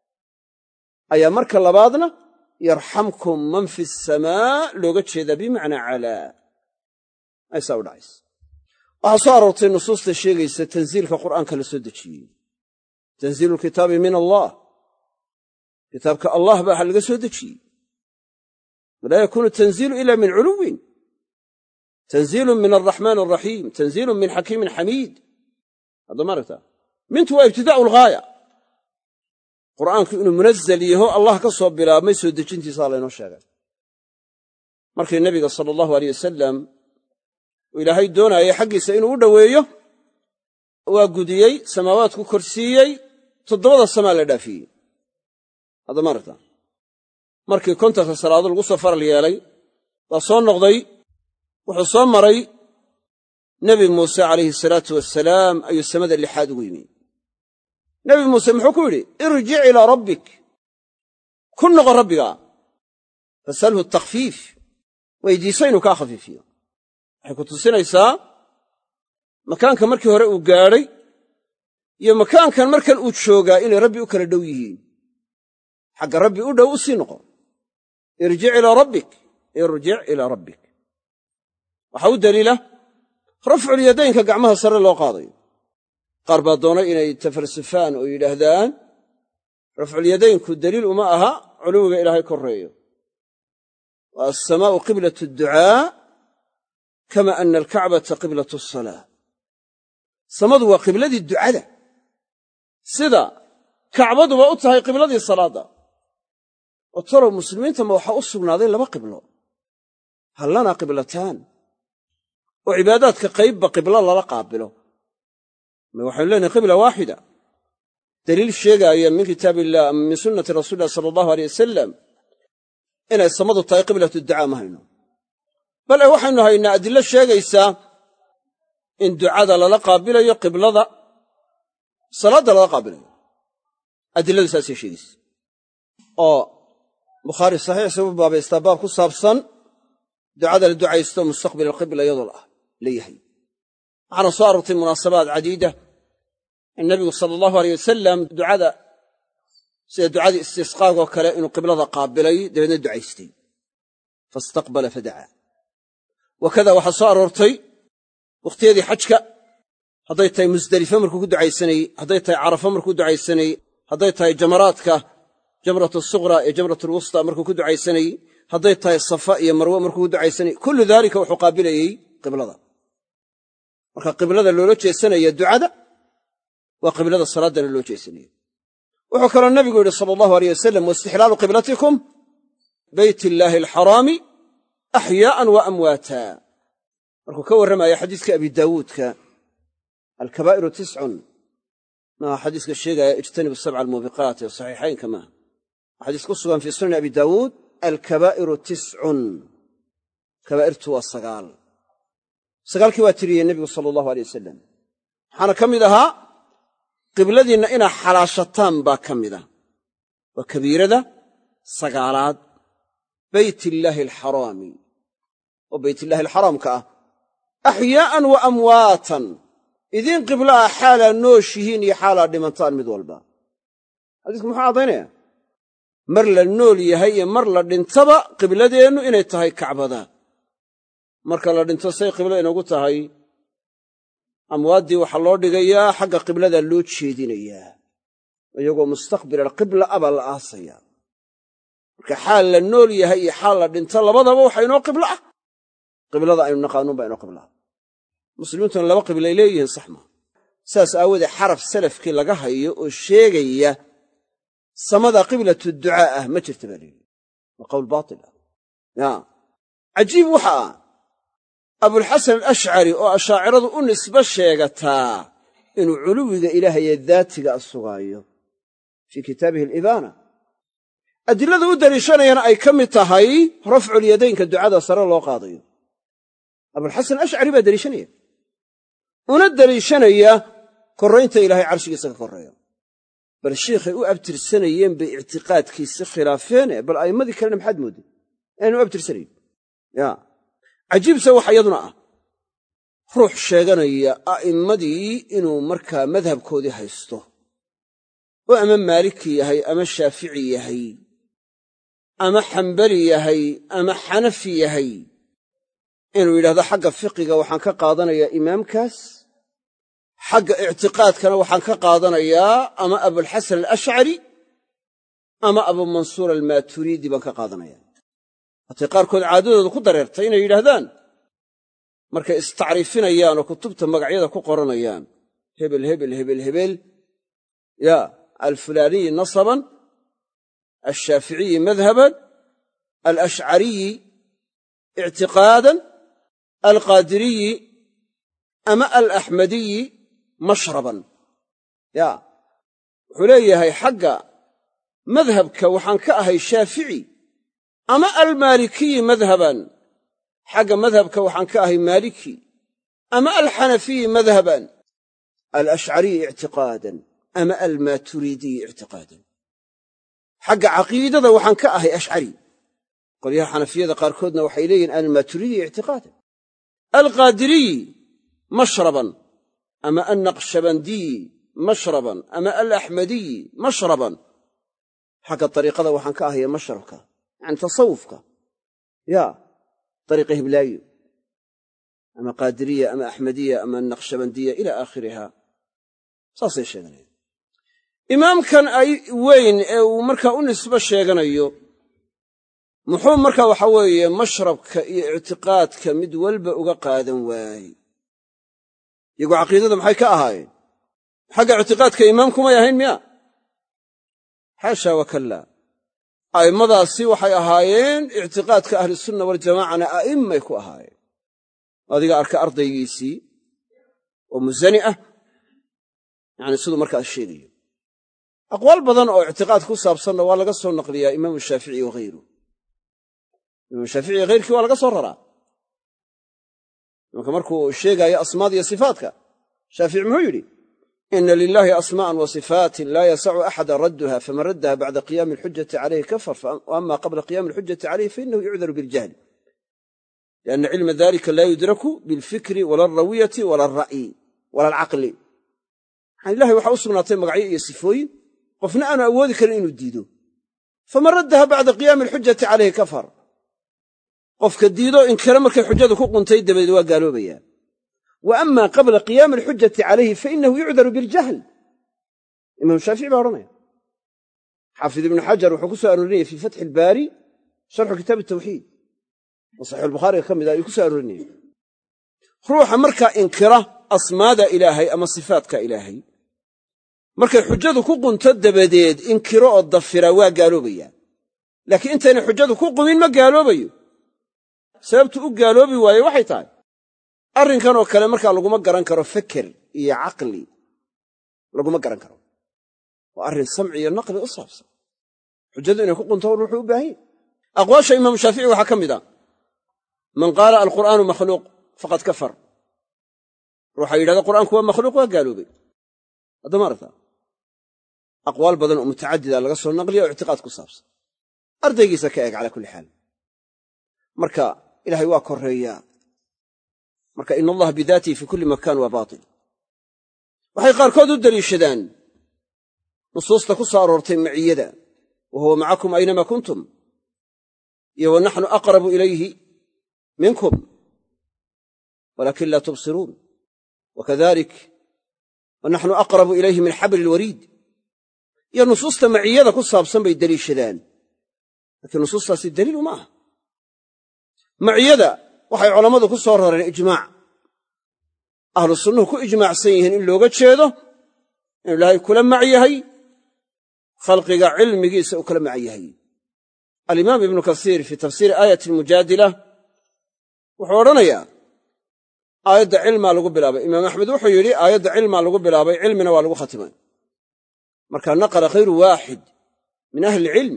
ayaa marka labaadna yarxamkum man fi asamaa looga jeedaa bimacnaa calaa aysaa u dhacaysa waxaa soo aroortay nusuusta sheegaysa tanziilka qur'aanka la soo dejiyey tanziilu lkitaabi min allah kitaabka allah baa waxa laga soo dejiyey walaa yakuunu tanziilu ila min culuwin tanziilun min alraxmaan alraxiim tanziilun min xakiimin xamiid hadda maaragta mintu waa ibtidaa'u lghaaya qur'aanku inuu munazal yaho allah ka soo bilaabmay soo dejintiisaa laynoo sheegay markii nebiga sala allahu aleyh wasalam uu ilaahay doonayay xaggiisa inuu u dhoweeyo waa gudiyey samaawaadku korsiiyey 7 samaa la dhaafiyey hadda maaragta markii 50 salaadood lagu soo faral yeelay waa soo noqday wuxuu soo maray nebi muuse calayhi salaatu wasalaam ayuu samada 6aad ugu yimi nebi muuse muxuu ku yidhi irjic ilaa rabbik ku noqo rabbiga fasalhu takhfiif weydiiso inuu kaa khafiifiyo waxay ku tusinaysaa makaanka markii hore uu gaadhay iyo makaankan markan uu joogaa inay rabbi u kala dhow yihiin xagga rabbi u dhow u sii noqo irjic ilaa rabbik irjic ilaa rabbik waxaa u daliila rafculyadaynka gacmaha sare loo qaadayo qaar baa doonay inay tafarsufaan oo yidhaahdaan rafculyadaynku daliil uma aha culuwiga ilaahay korreeyo wa alsamaa'u qiblatu adducaa kama ana alkacbata qiblatu asalaa samadu waa qibladii ducada sida kacbaduba u tahay qibladii salaadda oo talow muslimiinta ma waxaa u sugnaaday 2 qiblo hal lanaa qiblataan oo cibaadaadka qaybba qiblo lala qaabilo ma waxaynu leenahay qibla waaxida daliil sheegaaya min kitaab illah ama min sunnati rasuulilah sala allahu aleyh wasalam inay samadu tahay qiblatu ducaa ma hayno bale waxaynu haynaa adillo sheegaysaa in ducada lala qaabilayo qiblada salaadda lala qaabilayo adilladu saasay sheegaysa oo bukhaari saxiixa u baabaystaa baab ku saabsan ducada la ducaysto mustaqbil alqibla iyadoo la yahay waxaana soo aroortay munaasabaad cadiida in nabigu sala allahu aleyh wasalam ducada sida ducadii istisqaagoo kale inuu qiblada qaabilay dabeedna ducaystay faistaqbala fadacaa wakada waxaa soo aroortay wakhtiyadii xajka hadday tahay musdelife markuu ku ducaysanayey hadday tahay carafo markuu ducaysanayey hadday tahay jamaraadka jamratu suqra iyo jamratu lwusta markuu ku ducaysanayey hadday tahay safa iyo marwe markuu ku ducaysanayey kullu daalika wuxuu qaabilayey qiblada marka qiblada loola jeesanaya ducada waa qiblada salaaddana loo jeesanaya wuxuu kaloo nabigu yidhi sala allahu aleyh wasalam waistixlaalu qiblatikum bayt illaahi alxaraami axyaa'an wa amwaata markuu ka warramaya xadiiska abi daawuudka alkabaa'iru 9 maaha xadiiska sheegaya ijtanibu 7 almuubiqaat ee saxiixaynka maaha xadiis ku sugan fii sunani abi daawuud alkabaa'iru 9 kabaa'irtu waa 9 9kii waa tiriyey nebigu sala allahu aleyh wasalam waxaana ka mid ahaa qibladiinna inaa xalaashataan baa ka mid ah waa kabiirada 9aad baytillaahi alxaraami oo baytillaahi alxaraamka ah axyaa'an wa amwaatan idiin qiblo ah xaalaa nooshihiin iyo xaalaa dhimantaan mid walba xadiisku muxuu caddaynaya mar la nool yahay iyo mar la dhintaba qibladeennu inay tahay kacbada marka la dhinto say qiblo inoogu tahay amwaaddii waxaa loo dhigayaa xagga qiblada loo jeedinayaa iyagoo mustaqbil alqibla aba la aasaya marka xaal la nool yahay iyo xaal la dhinto labadaba waxa inoo qiblo ah qiblada aynu naqaanuun baa inoo qiblo ah muslimiintuna 2 qiblay leeyihiin sax maa saas aawoodee xaraf salafkii laga hayo oo sheegaya samada qiblatu ducaa ah ma jirta baa leeyihi waa qowl baatil ah ya cajiib waxa ah abulxasan alashcari oo ashaaciradu u nisbe sheegataa inuu culuwiga ilaahaye daatiga sugaayo fii kitaabihi alibaana adilada u daliishanayana ay ka mid tahay rafculyadaynka ducada sare loo qaadayo abulxasan alashcari baa deliishanaya una deliishanaya korraynta ilaahay carshigiisa ka korreeya bal shiikhay u abtirsanayeen bay ictiqaadkiisi khilaafeene bal a'immadii kalena maxaad moodday inaanu u abtirsanayn ya cajiibse waxa iyaduna ah ruux sheeganaya a'immadii inuu markaa madhabkoodii haysto oo ama maaliki yahay ama shaafici yahay ama xambali yahay ama xanafi yahay inuu yidhahdo xagga fiqiga waxaan ka qaadanayaa imaamkaas, xagga ictiqaadkana waxaan ka qaadanayaa ama abulxasan alashcari ama abumansuur almaaturiidi baan ka qaadanaya. hatay qaarkood caadadooda ku dareertay inay yidhaahdaan markay istacriifinayaan oo kutubta magacyada ku qoranayaan hebel hebel hebel hebel ya alfulaaniyi nasaban, alshaaficiyi madhaban, alashcariyi ictiqaadan, alqaadiriyi ama alaxmadiyi mashraban. ya wuxuu leeyahay xagga madhabka waxaan ka ahay shaafici ama almaalikiyi madhaban, xagga madhabka waxaan ka ahay maaliki ama alxanafiyi madhaban, alashcariyi ictiqaadan ama almaaturiidiyi ictiqaadan. xagga caqiidada waxaan ka ahay ashcari, qolyaha xanafiyada qaarkoodna waxay leeyihin almaaturiidiyi ictiqaadan, alqaadiriyi mashraban ama alnaqshabandiyi mashraban ama alaxmadiyi mashraban. xagga dariiqada waxaan ka ahaya mashrabka, yani tasawufka, ya dariiqa hiblaayo ama qaadiriya ama axmadiya ama naqshabandiya ila aakhiriha. saasay sheeganayaan. imaamkan ay weyn ee uu markaa u nisbo sheeganayo muxuu markaa waxa weeye mashrabka iyo ictiqaadka mid walba uga qaadan waaye? iyagoo caqiidada maxay ka ahaayeen? xagga ictiqaadka imaamkumay ahayn miya? xaasha wakallaa. a'immadaasi waxay ahaayeen ictiqaadka ahlusunna waljamaacana a'immay ku ahaayeen. adiga arka ardaygiisii oo musani ah, yani siduu markaas sheegayo. aqwaal badan oo ictiqaadka ku saabsanna waa laga soo naqliyaa imaamu shaafici wahayru. imaamu shaafici iyo hayrkii waa laga soo raraa. imanka markuu sheegaayo asmaada iyo sifaatka, shaafici muxuu yidhi? ina lilahi asmaa'an wa sifaatin laa yasacu axada radduha faman raddaha bacda qiyaami alxujati calayhi kafar waama qabla qiyaami alxujati calayhi fainahu yucdaru biljahli lianna cilma dalika laa yudraku bilfikri wala alrawiyati wala alra'yi wala alcaqli. waxaan ilahay waxaa u sugnaatay magacyo iyo sifooyin qofna aanu awoodi karin inuu diido. faman raddaha bacda qiyaami alxujati calayhi kafar. qofka diido inkare markay xujadu ku quntay dabadeed waa gaaloobaya. wa ama qabla qiyaami alxujati calayhi fainahu yucdaru biljahl. imaam shaafici baa odhanaya. xaafid ibnu xajar wuxuu ku soo aroorinaya fii fatxi albaari sharxu kitaab atawxiid oo saxiix albukhaariga ka mid ah ayuu ku soo aroorinaya. ruuxa markaa inkira asmaada ilaahay ama sifaatka ilaahay markay xujadu ku qunto dabadeed inkiro oo dafira waa gaaloobaya. laakiin intaynay xujadu ku qumin ma gaaloobayo. sababtu u gaaloobi waaye waxay tahay arrinkan oo kale markaa laguma garan karo feker iyo caqli laguma garan karo. waa arrin samci iyo naqli u saabsan. xujadu inay ku qunto ruuxuu u baahan yahy. aqwaasha imaamu shaafici waxaa ka mid a man qaala alqur'aanu makhluuq faqad kafar. ruuxa yidhahda qur'aanku waa makhluuq waa gaaloobay. haddama aragtaa aqwaal badan oo mutacadida laga soo naqliya oo ictiqaad ku saabsan. ardaygiisa ka eeg calaa kulli xaal. marka ilaahay waa korreeyaa. marka ina allaha bidaatihi fii kulli makaan waa baatil. waxay qaarkood u deliishadaan nusuusta ku soo aroortay maciyada wa huwa macakum aynama kuntum iyo wa naxnu aqrabu ilayhi minkum walaakin laa tubsiruun wakadalik wa naxnu aqrabu ilayhi min xabli ilwariid. iyo nusuusta maciyada ku saabsan bay deliishadaan. laakiin nusuustaasi daliil uma aha. maciyada waxay culammadu ku soo rareen ijmaac. ahlu sunnuhu ku ijmaacsan yihiin in looga jeedo inuu ilaahay kula mac yahay khalqiga cilmigiisa uu kala mac yahay. alimaam ibnu kasiir fii tafsiiri aayati almujaadila wuxuu odhanayaa aayadda cilmaa lagu bilaabay. imaam axmed wuxuu yidhi aayadda cilmaa lagu bilaabay, cilmina waa lagu khatimay. markaa naqala khayru waaxid min ahli ilcilm,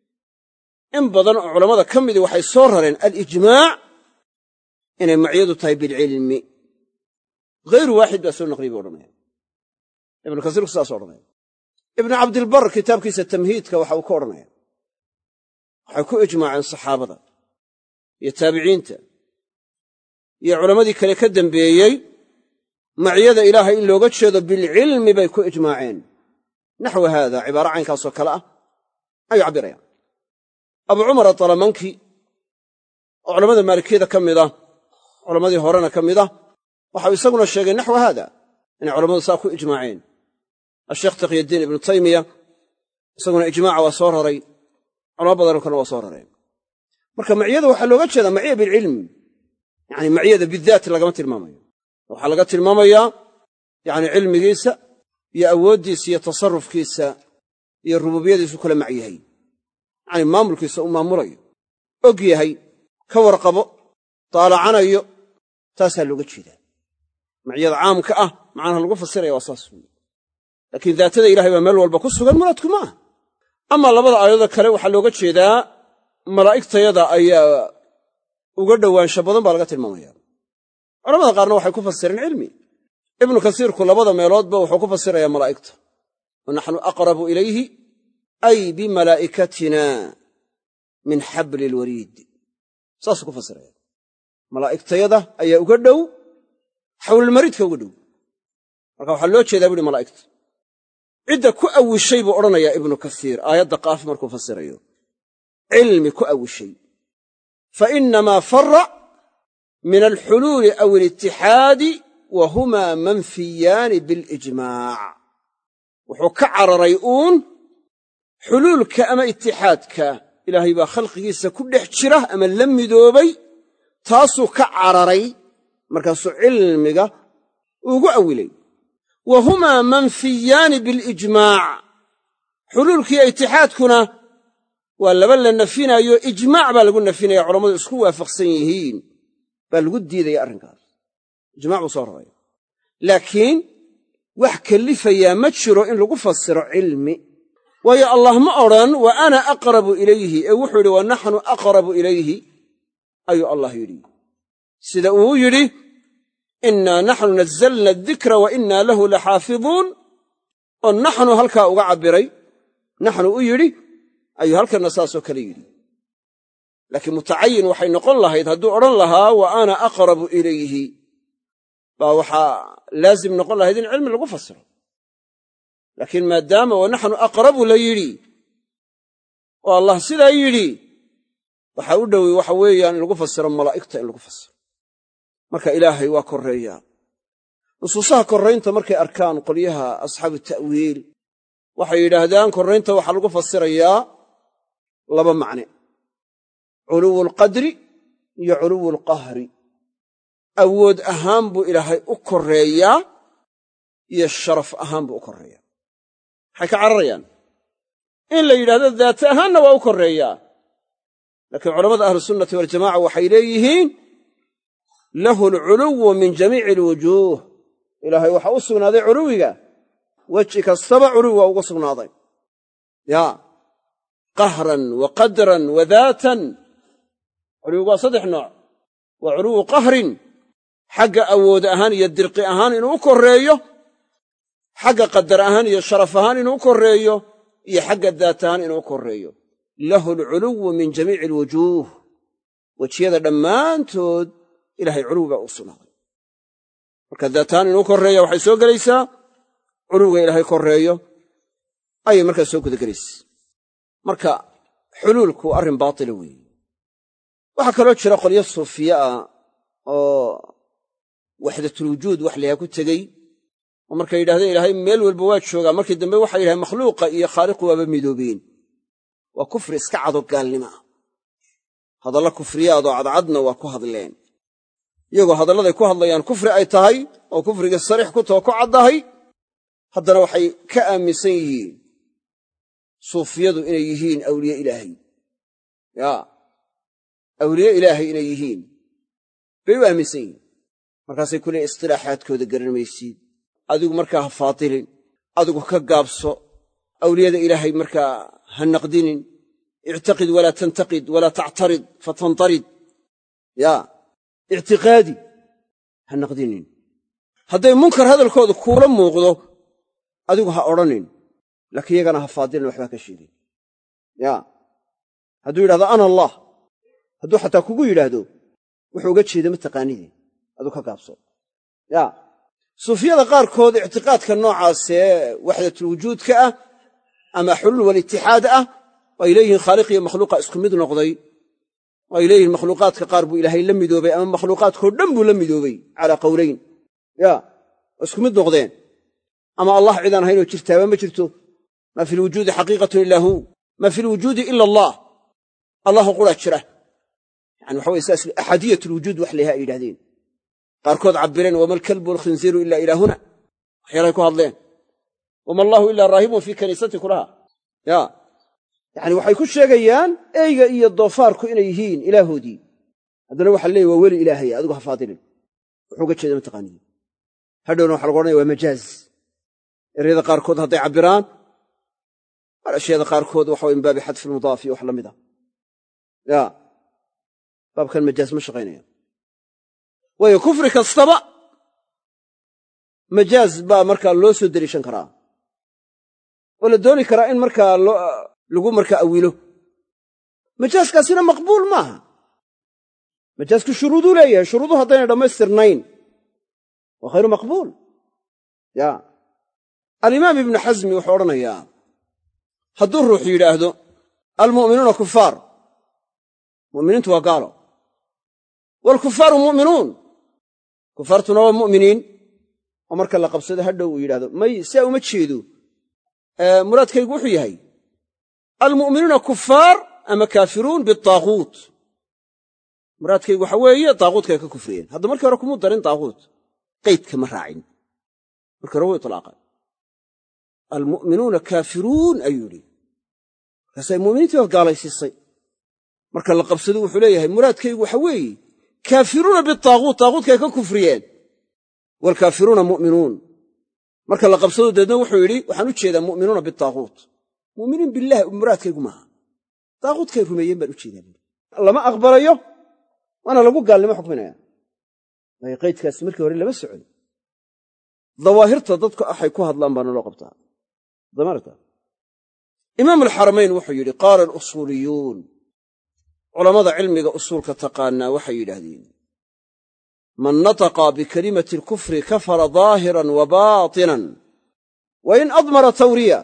in badan oo culammada ka midii waxay soo rareen alijmaac inay maciyadu tahay bilcilmi. hayru waaxid baa soo naqliyay buu odhanaya. ibnu kasiirku sidaas odhanaya. ibnu cabdilbar kitaabkiisa tamhiidka waxa uu ka odhanaya waxay ku ijmaaceen saxaabada iyo taabiciinta iyo culammadii kale ka dambeeyey maciyada ilaahay in looga jeedo bilcilmi bay ku ijmaaceen. naxwu haada cibaaro caynkaasoo kale ah ayuu cabbirayaan. abu cumar atalamanki oo culammada maalikiyada ka mid ah culammadii horena ka mid ah waxau isaguna sheegay naxwa haada inay culammadu saa ku ijmaaceen asheekh taqyiddiin ibnu taymiya isaguna ijmaaca waa soo raray culamo badanoo kalena waa soo rareen marka maciyada waxaa looga jeedaa maciya bilcilm yacni maciyada bidaat lagama tilmaamayo waxaa laga tilmaamayaa yacni cilmigiisa iyo awooddiisa iyo tasarrufkiisa iyo rububiyadiisu kula mac yahay yacni maamulkiisa u maamulayo og yahay ka warqabo daalacanayo taasaa looga jeedaa maciyada caamka ah macnaha lagu fasiraya waa saas weeye laakiin daatada ilahay baa meel walba ku sugan muraadku ma aha amaa labada aayadoo kale waxaa looga jeedaa malaa'igtayada ayaa uga dhowaansha badan baa laga tilmaamaya culamada qaarna waxay ku fasireen cilmi ibnu kasiirku labada meeloodba wuxuu ku fasirayaa malaa'igta wa naxnu aqrabu ilayhi ay bimalaa'ikatina min xabli alwariid saasuu ku fasiraya malaa'igtayada ayaa uga dhow xawlulmariidka uga dhow marka waxaa loo jeedaa buuhi malaa'igta cidda ku awishay buu odhanayaa ibnu kasiir aayadda qaaf markuu fasirayo cilmi ku awishay fa innamaa farra min alxuluuli aw alitixaadi wa humaa manfiyaani bilijmaac wuxuu ka cararay uun xuluulka ama itixaadka ilaahay baa khalqigiisa ku dhex jira ama la midoobay taasuu ka cararay markaasuu cilmiga ugu awilay wa humaa manfiyaani bilijmaac xuluulkiiyo itixaadkuna waa laba la nafinayo ijmaac baa lagu nafinaya culammadu isku waafaqsan yihiin baa lagu diidaya arrinkaas ijmac buu soo raraya laakiin wax kallifayaa ma jiro in lagu fasiro cilmi waayo allah ma odhan wa ana aqrabu ilayhi ee wuxuu yidhi wa naxnu aqrabu ilayhi ayuu allah yidhi sida uu yidhi innaa naxnu nazzalna adikra wa innaa lahu laxaafiduun oo naxnu halkaa uga cabbiray naxnu u yidhi ayuu halkanna saasoo kale yidhi laakiin mutacayin waxay noqon lahayd hadduu odhan lahaa wa ana aqrabu ilayhi baa waxaa laazim noqon lahayd in cilmi lagu fasiro laakiin maadaama wa naxnu aqrabu la yidhi oo allah sidaa yidhi waxaa u dhowey waxa weeyaan in lagu fasiro malaa'igta in lagu fasiro marka ilaahay waa korreeyaa nusuusaha korraynta markay arkaan qolyaha asxaabu ta'wiil waxay yidhaahdaan korraynta waxaa lagu fasirayaa laba macne culuwu alqadri iyo culuwu alqahri awood ahaan buu ilaahay u korreeyaa iyo sharaf ahaan buu u korreeyaa maxay ka cararayaan in la yidhahdo daata ahaanna waa u korreeyaa laakiin culammada ahlusunnati waljamaca waxay leeyihiin lahu alculuwu min jamiici alwujuuh ilaahay waxaa u sugnaaday culuwiga weji kastaba culuwi waa uga sugnaaday yaa qahran wa qadran wa daatan culuwigu waa saddex nooc waa culuwu qahrin xagga awood ahaan iyo dirqi ahaan inuu u korreeyo xagga qadar ahaan iyo sharaf ahaan inuu u korreeyo iyo xagga daat ahaan inuu u korreeyo lahu alculuwu min jamiici alwujuuh wejiyada dhammaantood ilahay culuwi baa u sugnaaday marka daat ahaan inuu korreeya waxay soo gelaysaa culuwiga ilaahay korreeyo ayay markaa soo guda gelaysa marka xuluulku arrin baatila weeye waxaa kaloo jira qolyo suufiye ah oo waxdatulwujuud wax layaha ku tegey oo markay yidhahdeen ilaahay meel walba waa joogaa markii dambe waxay yidhahdeen makhluuqa iyo khaaliqu waaba midoobeen waa kufri iska cado gaalnimo ah hadalla kufriyaadoo cadcadna waa ku hadleen iyagoo hadalladay ku hadlayaan kufri ay tahay oo kufriga sariix ku taho ku caddahay haddana waxay ka aaminsan yihiin suufiyadu inay yihiin awliye ilaahay yaa awliye ilaahay inay yihiin bay u aaminsan yihiin markaasay ku leeyiin istilaaxaadkooda garan maysid adigu markaa ha faatilin adigu ka gaabso awliyada ilaahay markaa ha naqdinin ictaqid walaa tantaqid walaa tactarid fatantarid yaa ictiqaadi ha naqdinin hadday munkar hadalkooda kuula muuqdo adigu ha odhanin laakiin yagana ha faadilin waxbaa ka sheegin yaa hadduu yidhahdo ana allah hadduu xataa kugu yidhaahdo wuxuu uga jeeda ma taqaanidin aduu ka gaabso yaa suufiyada qaarkood ictiqaadka noocaasee waxdatulwujuudka ah ama xuluul walitixaad ah ay leeyihiin khaaliq iyo makhluuqa isku mid noqday ay leeyihiin makhluuqaadka qaar buu ilaahay la midoobay ama makhluuqaadkoo dhan buu la midoobay calaa qowlayn isku mid noqdeen ama allah cidaan ahaynoo jirtaaba ma jirto maa fi lwujuudi xaqiiqatun ilaa hu maa fi lwujuudi ila allahu quraa jira yani waxa weye saas axadiyat lwujuud wax layaha ay yidhahdeen qaarkood cabireen wama alkalbu walkhinziiru ila ilaahuna waxyaalahay ku hadleen wama allahu ilaa raahibun fii kaniisati kulaha yani waxay ku sheegayaan eyga iyo doofaarku inay yihiin ilaahoodii haddana waxa leeyahy waa weli ilaahaya adigu ha faadilin wuxuu uga jeeda mataqaaniin hadhowna waxa lagu odhanaya waa majaaz eryada qaarkood hadday cabbiraan bal ashyaada qaarkood waxa way min baabi xadfi lmudaafi wax la mid ah baabkan majaaz ma shaqaynaya waayo kufri kastaba majaaz baa markaa loo soo deliishan karaa oo la dooni karaa in markaa lagu markaa awilo majaaskaasina maqbuul maaha majaasku shuruuduu leeyahay shuruuduhu haddaynay dhammaystirnayn waa khayru maqbuul alimaam ibnu xasmi wuxuu odhanayaa hadduu ruuxu yidhaahdo almu'minuuna kufaar mu'miniintu waa gaalo waalkufaaru mu'minuun kufaartuna waa mu'miniin oo marka la qabsado hadhow uu yidhahdo may siaa uma jeedo muraadkaygu wuxuu yahay almu'minuuna kufaar ama kaafiruun bitaaguut muraadkaygu waxa weeye taaguutkay ka kufriyeen hadda markii hore kumuu darin taaguut qaydka ma raacin markii hore wuu itlaaqay almu'minuuna kaafiruun ayuu yidhi markaasay mu'miniintii baad gaalaysiisay marka la qabsado wuxuu leeyahay muraadkaygu waxa weeye kaafiruuna bitaaguut taaguutkay ka kufriyeen waalkaafiruuna mu'minuun marka la qabsado deedna wuxuu yidhi waxaan u jeedaa mu'minuuna bitaaguut mu'miniin billaah muraadkaygu maaha taaguutkay rumeeyeen baan u jeedaa lama aqbalayo waana lagu gaalnimo xukminaya waayo qaydkaasi markii hore lama socon dawaahirta dadku waxay ku hadlaan baana loo qabtaa damarta imaam alxaramayn wuxuu yidhi qaala alusuuliyuun culammada cilmiga usuulka taqaanaa waxay yidhaahdeen man nataqa bikalimati alkufri kafara daahiran wa baatinan wa in admara tawriya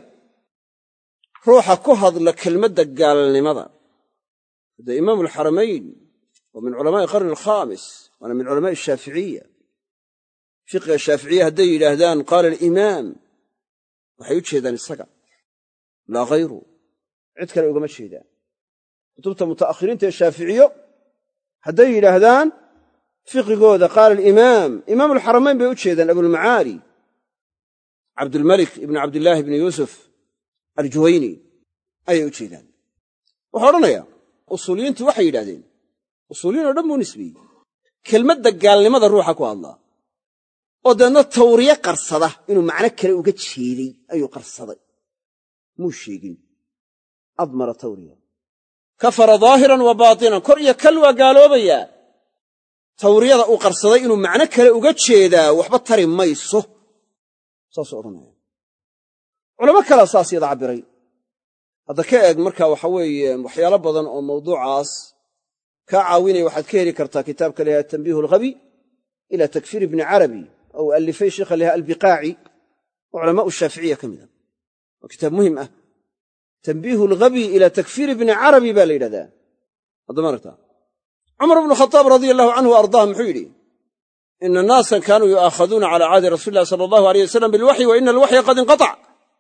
ruuxa ku hadla kelmadda gaalnimada hadda imaamu alxaramayn waa min culamaa'i qarni alkhaamis waana min culamaa'i ashaaficiya fiqiga shaaficiya hadday yidhaahdaan qaala alimaam waxay u jeedaan isaga laa hayru cid kale ugama jeedaan kutubta muta'akhiriinta ee shaaficiyo hadday yidhaahdaan fiqigooda qaala alimaam imaamu alxaramayn bay u jeedaan abulmacaali cabdulmalik ibni cabdillaahi ibni yuusuf aljuwayni ayay u jeedaan wuxuu odhanayaa usuuliyiintu waxay yidhahdeen usuuliyiin oo dhan buu nisbeeyey kelmadda gaalnimada ruuxa ku hadlaa oo deedna tawriye qarsada inuu macno kale uga jeeday ayuu qarsaday muu sheegin admara tawriya kafara daahiran wa baatinan kor iyo kal waa gaaloobayaa tawriyada uu qarsaday inuu macno kale uga jeedaa waxba tari mayso saasuu odhanaya culamo kalea saas yada cabbiray hadda ka eeg marka waxa weeye waxyaalo badan oo mawduucaas kaa caawinaya waxaad ka heli kartaa kitaabka layaha tanbiihu alghabi ila takfiir ibni carabi oo uu allifay sheikha layaha albiqaaci oo culamaau shaaficiya ka mid a waa kitaab muhim ah tanbiihu alghabi ila takfiir ibni carabi baa la yidhahdaa hadda maaragta cumar bnu khataab radia allahu canhu wa ardaah muxuu yidhi ina naasan kaanuu yu'aakhaduuna cala caadi rasuli illahi sala allahu aleyh wasalam bilwaxyi wa ina alwaxya qad inqatac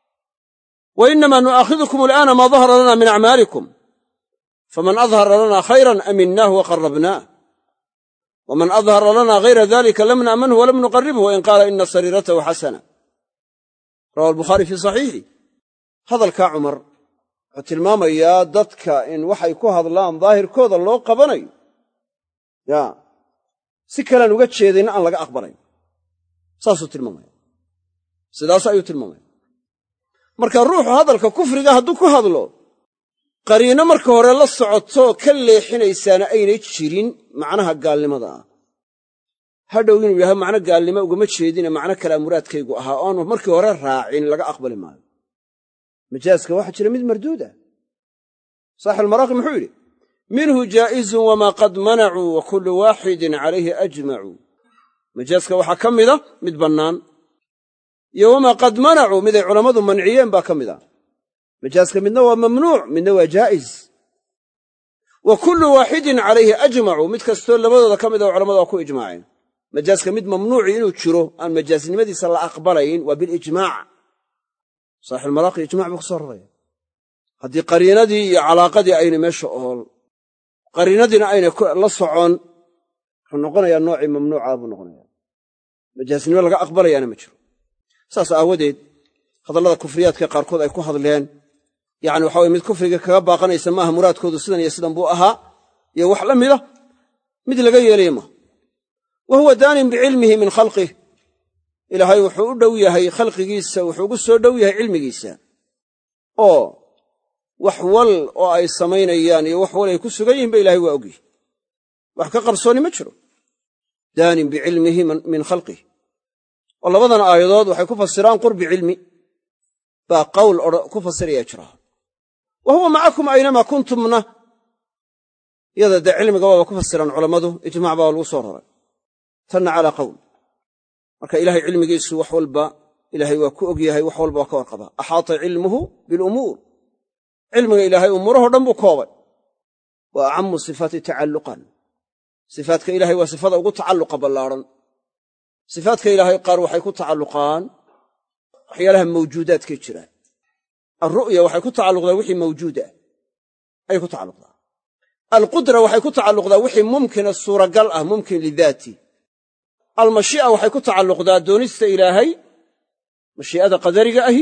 wa inama nu'aakhidukum al'aana maa dahara lana min acmaalikum faman adhara lana khayran aminnaah wa qarrabnaah waman adhara lana hayra dalika lam na'manhu walam nuqarribhu wain qaala ina sariiratahu xasana rawa albukhaari fii saxiixi hadalkaa cumar wuxuu tilmaamayaa dadka in waxay ku hadlaan daahirkooda loo qabanayo si kalean uga jeedayna aan laga aqbalayn saasuu tilmaamaya sidaas ayuu tilmaamaya marka ruuxu hadalka kufriga hadduu ku hadlo qariino marka hore la socotoo ka leexinaysaana aynay jirin macnaha gaalnimada ah hadhow inuu yidhahdo macno gaalnimo ugama jeedine macno kalea muraadkaygu ahaa o aanu markii hore raacin laga aqbali maayo majaaska waxaa jira mid marduud ah saaxibulmaraaqi muxuu yidhi minhu jaa'izun wamaa qad manacuu wa kullu waaxidin calayhi ajmacuu majaaska waxaa ka mida mid bannaan iyo wamaa qad manacuu miday culammadu manciyeen baa ka mid a majaaska midna waa mamnuuc midna waa jaa'iz wa kullu waaxidin calayhi ajmacu mid kastoo labadooda ka mid a culamada waa ku ijmaaceen majaaska mid mamnuuci inuu jiro aan majaasnimadiisa la aqbalayn waa bilijmaac saaxibulmaraaqi ijmac buu ku soo raraya haddii qariinadii iyo calaaqadii ayna meesha ool qariinadiina ayna la socon wuxuu noqonayaa noocii mamnuuca buu noqonaya majaasnimo laga aqbalayaana ma jiro saas aawadeed hadallada kufriyaadka qaarkood ay ku hadleen yacni waxa weye mid kufriga kaga baaqanaysa maaha muraadkoodu sidan iyo sidan buu ahaa iyo wax la mida mid laga yeelaya maaha wa huwa daanin bicilmihi min khalqih ilaahay wuxuu u dhow yahay khalqigiisa wuxuu ugu soo dhow yahay cilmigiisa oo wax wal oo ay samaynayaan iyo wax wal ay ku sugan yihin ba ilahay waa ogyahy wax ka qarsooni ma jiro daanin bicilmihi min khalqih oo labadan aayadood waxay ku fasiraan qurbi cilmi baa qowl ku fasiraya jira wa huwa macakum aynamaa kuntumna iyada dee cilmiga waaba ku fasiraan culammadu ijmac baa lagu soo raray tanna calaa qowl marka ilaahay cilmigiisu wax walba ilaahay waa ku og yahay wax walba waa ka warqabaa axaata cilmuhu bilumuur cilmiga ilaahay umuurahoo dhan buu koobay wa acamu sifaati tacalluqan sifaatka ilaahay waa sifada ugu tacalluqa ballaadhan sifaatka ilaahay qaar waxay ku tacalluqaan waxyaalaha mawjuudaadkay jiraan alru'ya waxay ku tacalluqdaa wixii mawjuuda ayay ku tacalluqdaa alqudra waxay ku tacalluqdaa wixii mumkina suuragal ah mumkin lidaati almashii'a waxay ku tacalluqdaa doonista ilaahay mashii'ada qadariga ahi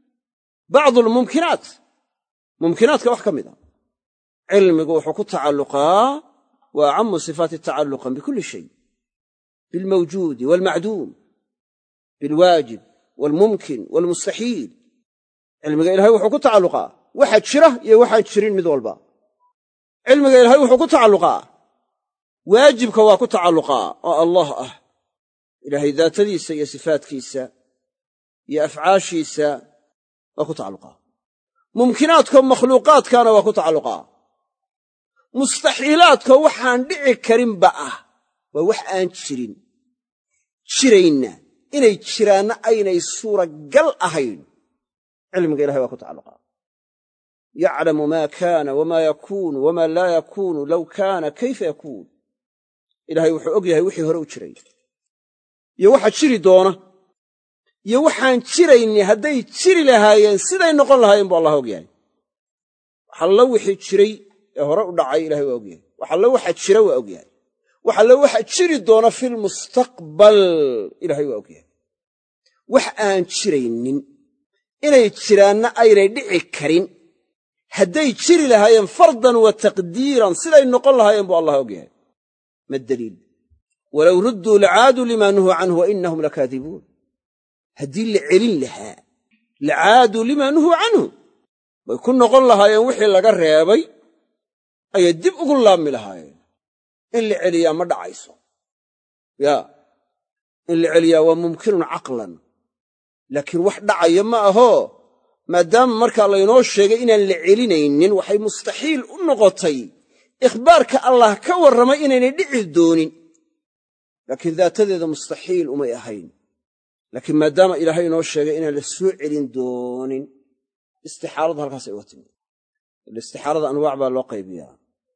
bacdu almumkinaat mumkinaadka wax ka mid a cilmigu wuxuu ku tacalluqaa wa acamu sifaati tacalluqan bikulli shay bilmawjuudi waalmacduum bilwaajib waalmumkin waalmustaxiil cilmiga ilahay wuxuu ku tacalluqaa waxa jira iyo waxaan jirin mid walba cilmiga ilahay wuxuu ku tacalluqaa waajibka waa ku tacalluqaa oo allah ah ilaahay daatadiisa iyo sifaadkiisa iyo afcaashiisa waa ku tacalluqaa mumkinaadka makhluuqaadkaana waa ku tacalluqaa mustaxiilaadka waxaan dhici karinba ah waa wax aan jirin jirayna inay jiraanna aynay suuragal ahayn cilmiga ilahay waa ku tacalluqaa yaclamu maa kaana wamaa yakuunu wamaa laa yakuunu low kaana kayfa yakuun ilaahay wuxuu og yahay wixii hore u jiray iyo waxa jiri doona iyo waxaan jirayni hadday jiri lahaayeen siday noqon lahaayeen buu allah og yahay waxallo wixii jiray ee hore u dhacay ilahay waa og yahay waxallo waxa jira waa og yahay waxallo waxa jiri doona filmustaqbal ilahay waa og yahay wax aan jiraynin inay jiraanna aynay dhici karin hadday jiri lahaayeen fardan wa taqdiiran siday noqon lahaayeen buu allah og yahay ma daliil walow rudduu lacaaduu limaa nuhuu canhu wa innahum lakaadibuun haddii la celin lahaa lacaaduu limaa nuhuu canhu bay ku noqon lahaayeen wixii laga reebay ayay dib ugu laabmi lahaayeen in la celiyaa ma dhacayso yaa in la celiyaa waa mumkinun caqlan laakiin wax dhacaya ma ahoo maadaama markaa laynoo sheegay inaan la celinaynin waxay mustaxiil u noqotay ikhbaarka allah ka warramay inaynay dhici doonin laakiin daatadeeda mustaxiil umay ahayn laakiin maadaama ilaahay inoo sheegay inaan la soo celin doonin istixaaladu halkaasay uga timid istixaalada anwaac baa loo qaybiyaa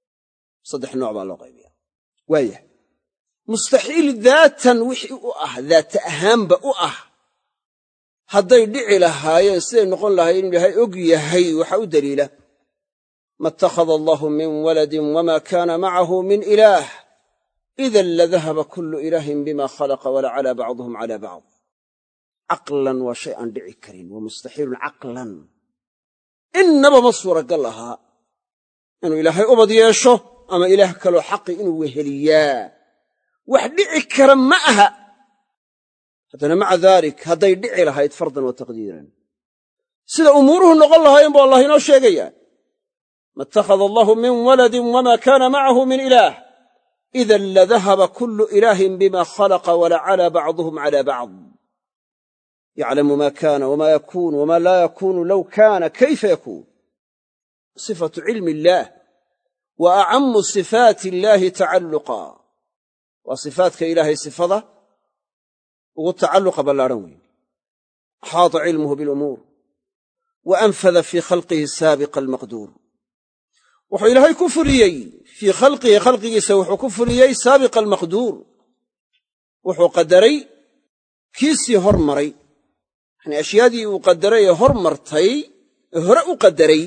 3 nooc baa loo qaybiyaa waaya mustaxiil daatan wixii u ah daata ahaanba u ah hadday dhici lahaayeen siday noqon lahaayeen inuu ilaahay og yahay waxa u daliila ma ittakhada allahu min waladin wamaa kaana macahu min ilaah idan ladahaba kullu ilaahin bima khalaqa walacalaa bacduhum calaa bacd caqlan waa shay aan dhici karin waa mustaxiilun caqlan innaba ma suuragal ahaa inuu ilaahay ubad yeesho ama ilaah kaloo xaqi inuu weheliyaa wax dhici kara ma aha haddana maca daalik hadday dhici lahayd fardan wa taqdiiran sida umuuruhu noqon lahaayeen buu allah inoo sheegayaa ma ittakhada allahu min waladin wamaa kaana macahu min ilaah idan ladahaba kullu ilaahin bima khalaqa walacalaa bacduhum calaa bacd yaclamu maa kaana wamaa yakuunu wamaa laa yakuunu low kaana kayfa yakuun sifatu cilmi illaah wa acamu sifaati illaahi tacalluqa waa sifaatka ilaahay sifada ugu tacalluqa ballaadhan weyn axaata cilmuhu bilumuur wa anfada fii khalqihi saabiqa almaqduur wuxuu ilaahay ku fuliyey fii khalqihi khalqigiisa wuxuu ku fuliyey saabiqa almaqduur wuxuu qadaray kiisii hor maray yacnii ashyaadii uu qadaray ee hor martay ee hore u qadaray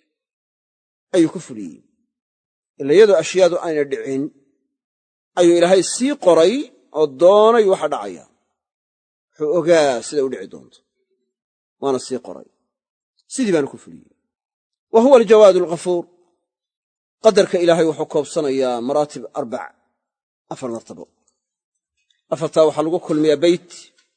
ayuu ku fuliyey ila iyadoo ashyaadu ayna dhicin ayuu ilaahay sii qoray oo doonay waxa dhacaya wuxuu ogaa siday u dhici doonto waana sii qoray sidii baanu ku fuliyey wa huwa aljawaadu alghafuur qadarka ilaahay wuxuu koobsanayaa maraatib afar martabo afartaa waxaa lagu kulmiyaa beyt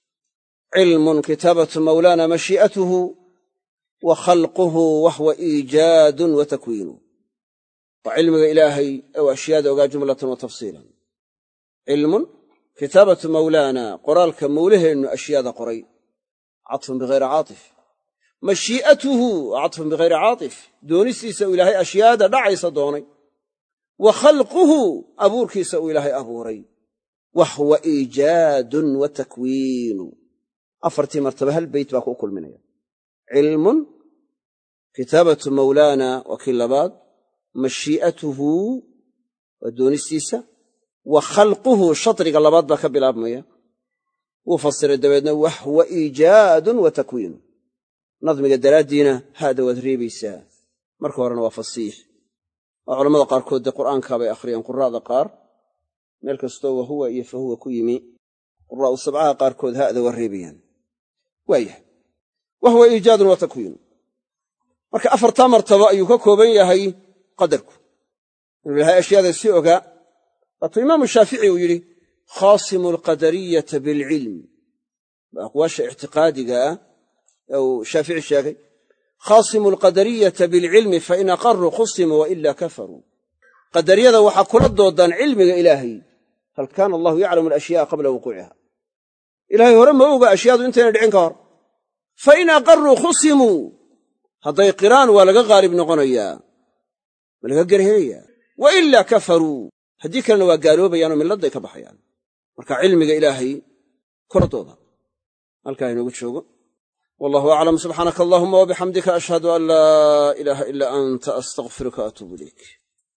cilmun kitaabatu mawlaana mashii'atuhu wa khalquhu wa huwa iijaadun wa takwiinu waa cilmiga ilaahay ee ashyaada ogaa jumlatan wa tafsiilan cilmun kitaabatu mawlaana qoraalka mawlaheennu ashyaada qoray caطfun bihayri caatif mashii'atuhu caطfun bihayri caatif doonistiisa uu ilaahay ashyaada dhacaysa doonay wa khalquhu abuurkiisa uu ilaahay abuuray wa huwa iijaadun wa takwiinu afartii martaba hal beyt baa ku kulminaya cilmun kitaabatu mawlaana waa kii labaad mashii'atuhu waa doonistiisa wa khalquhu shadriga labaad baa ka bilaabmaya wuu fasiray dabeedna wa huwa iijaadun wa takwiinu nadmiga daraaddiina haada waad reebaysaa marka horena waa fasiix oo culammada qaarkood dee qur'aankaabay akhriyaan quraa'da qaar meel kastoo wahuwa iyo fahuwa ku yimi quraa'u sabcaha qaarkood haada waa reebayaan waayahay wa huwa iijaadun wa takwiinu marka afartaa martabo ayuu ka kooban yahay qadarku inuu ilahay ashyaada si ogaa waatuu imaamu shaafici uu yidhi khaasimu alqadariyata bilcilm waa aqwaasha ictiqaadiga ah ee uu shaafici sheegay khaasimu alqadariyata bilcilmi fain aqaruu khusimuu wailaa kafaruu qadariyada waxaa kula doodaan cilmiga ilaahay hal kaana allahu yaclamu alashya'a qabla wuquuciha ilaahay hore ma oga ashyaadu intayna dhicin ka hor fain aqaruu khusimuu hadday qiraan waa laga qaalib noqonayaa waa laga gerhelayaa wailaa kafaruu haddii kalena waa gaaloobayaanoo milladday ka baxayaan marka cilmiga ilaahay kula dooda halkaa inoogu joogo wallahu aclam subxaanaka allahuma wabixamdika ashhadu an laa ilaaha ilaa anta astaqfiruka atuubu ilayk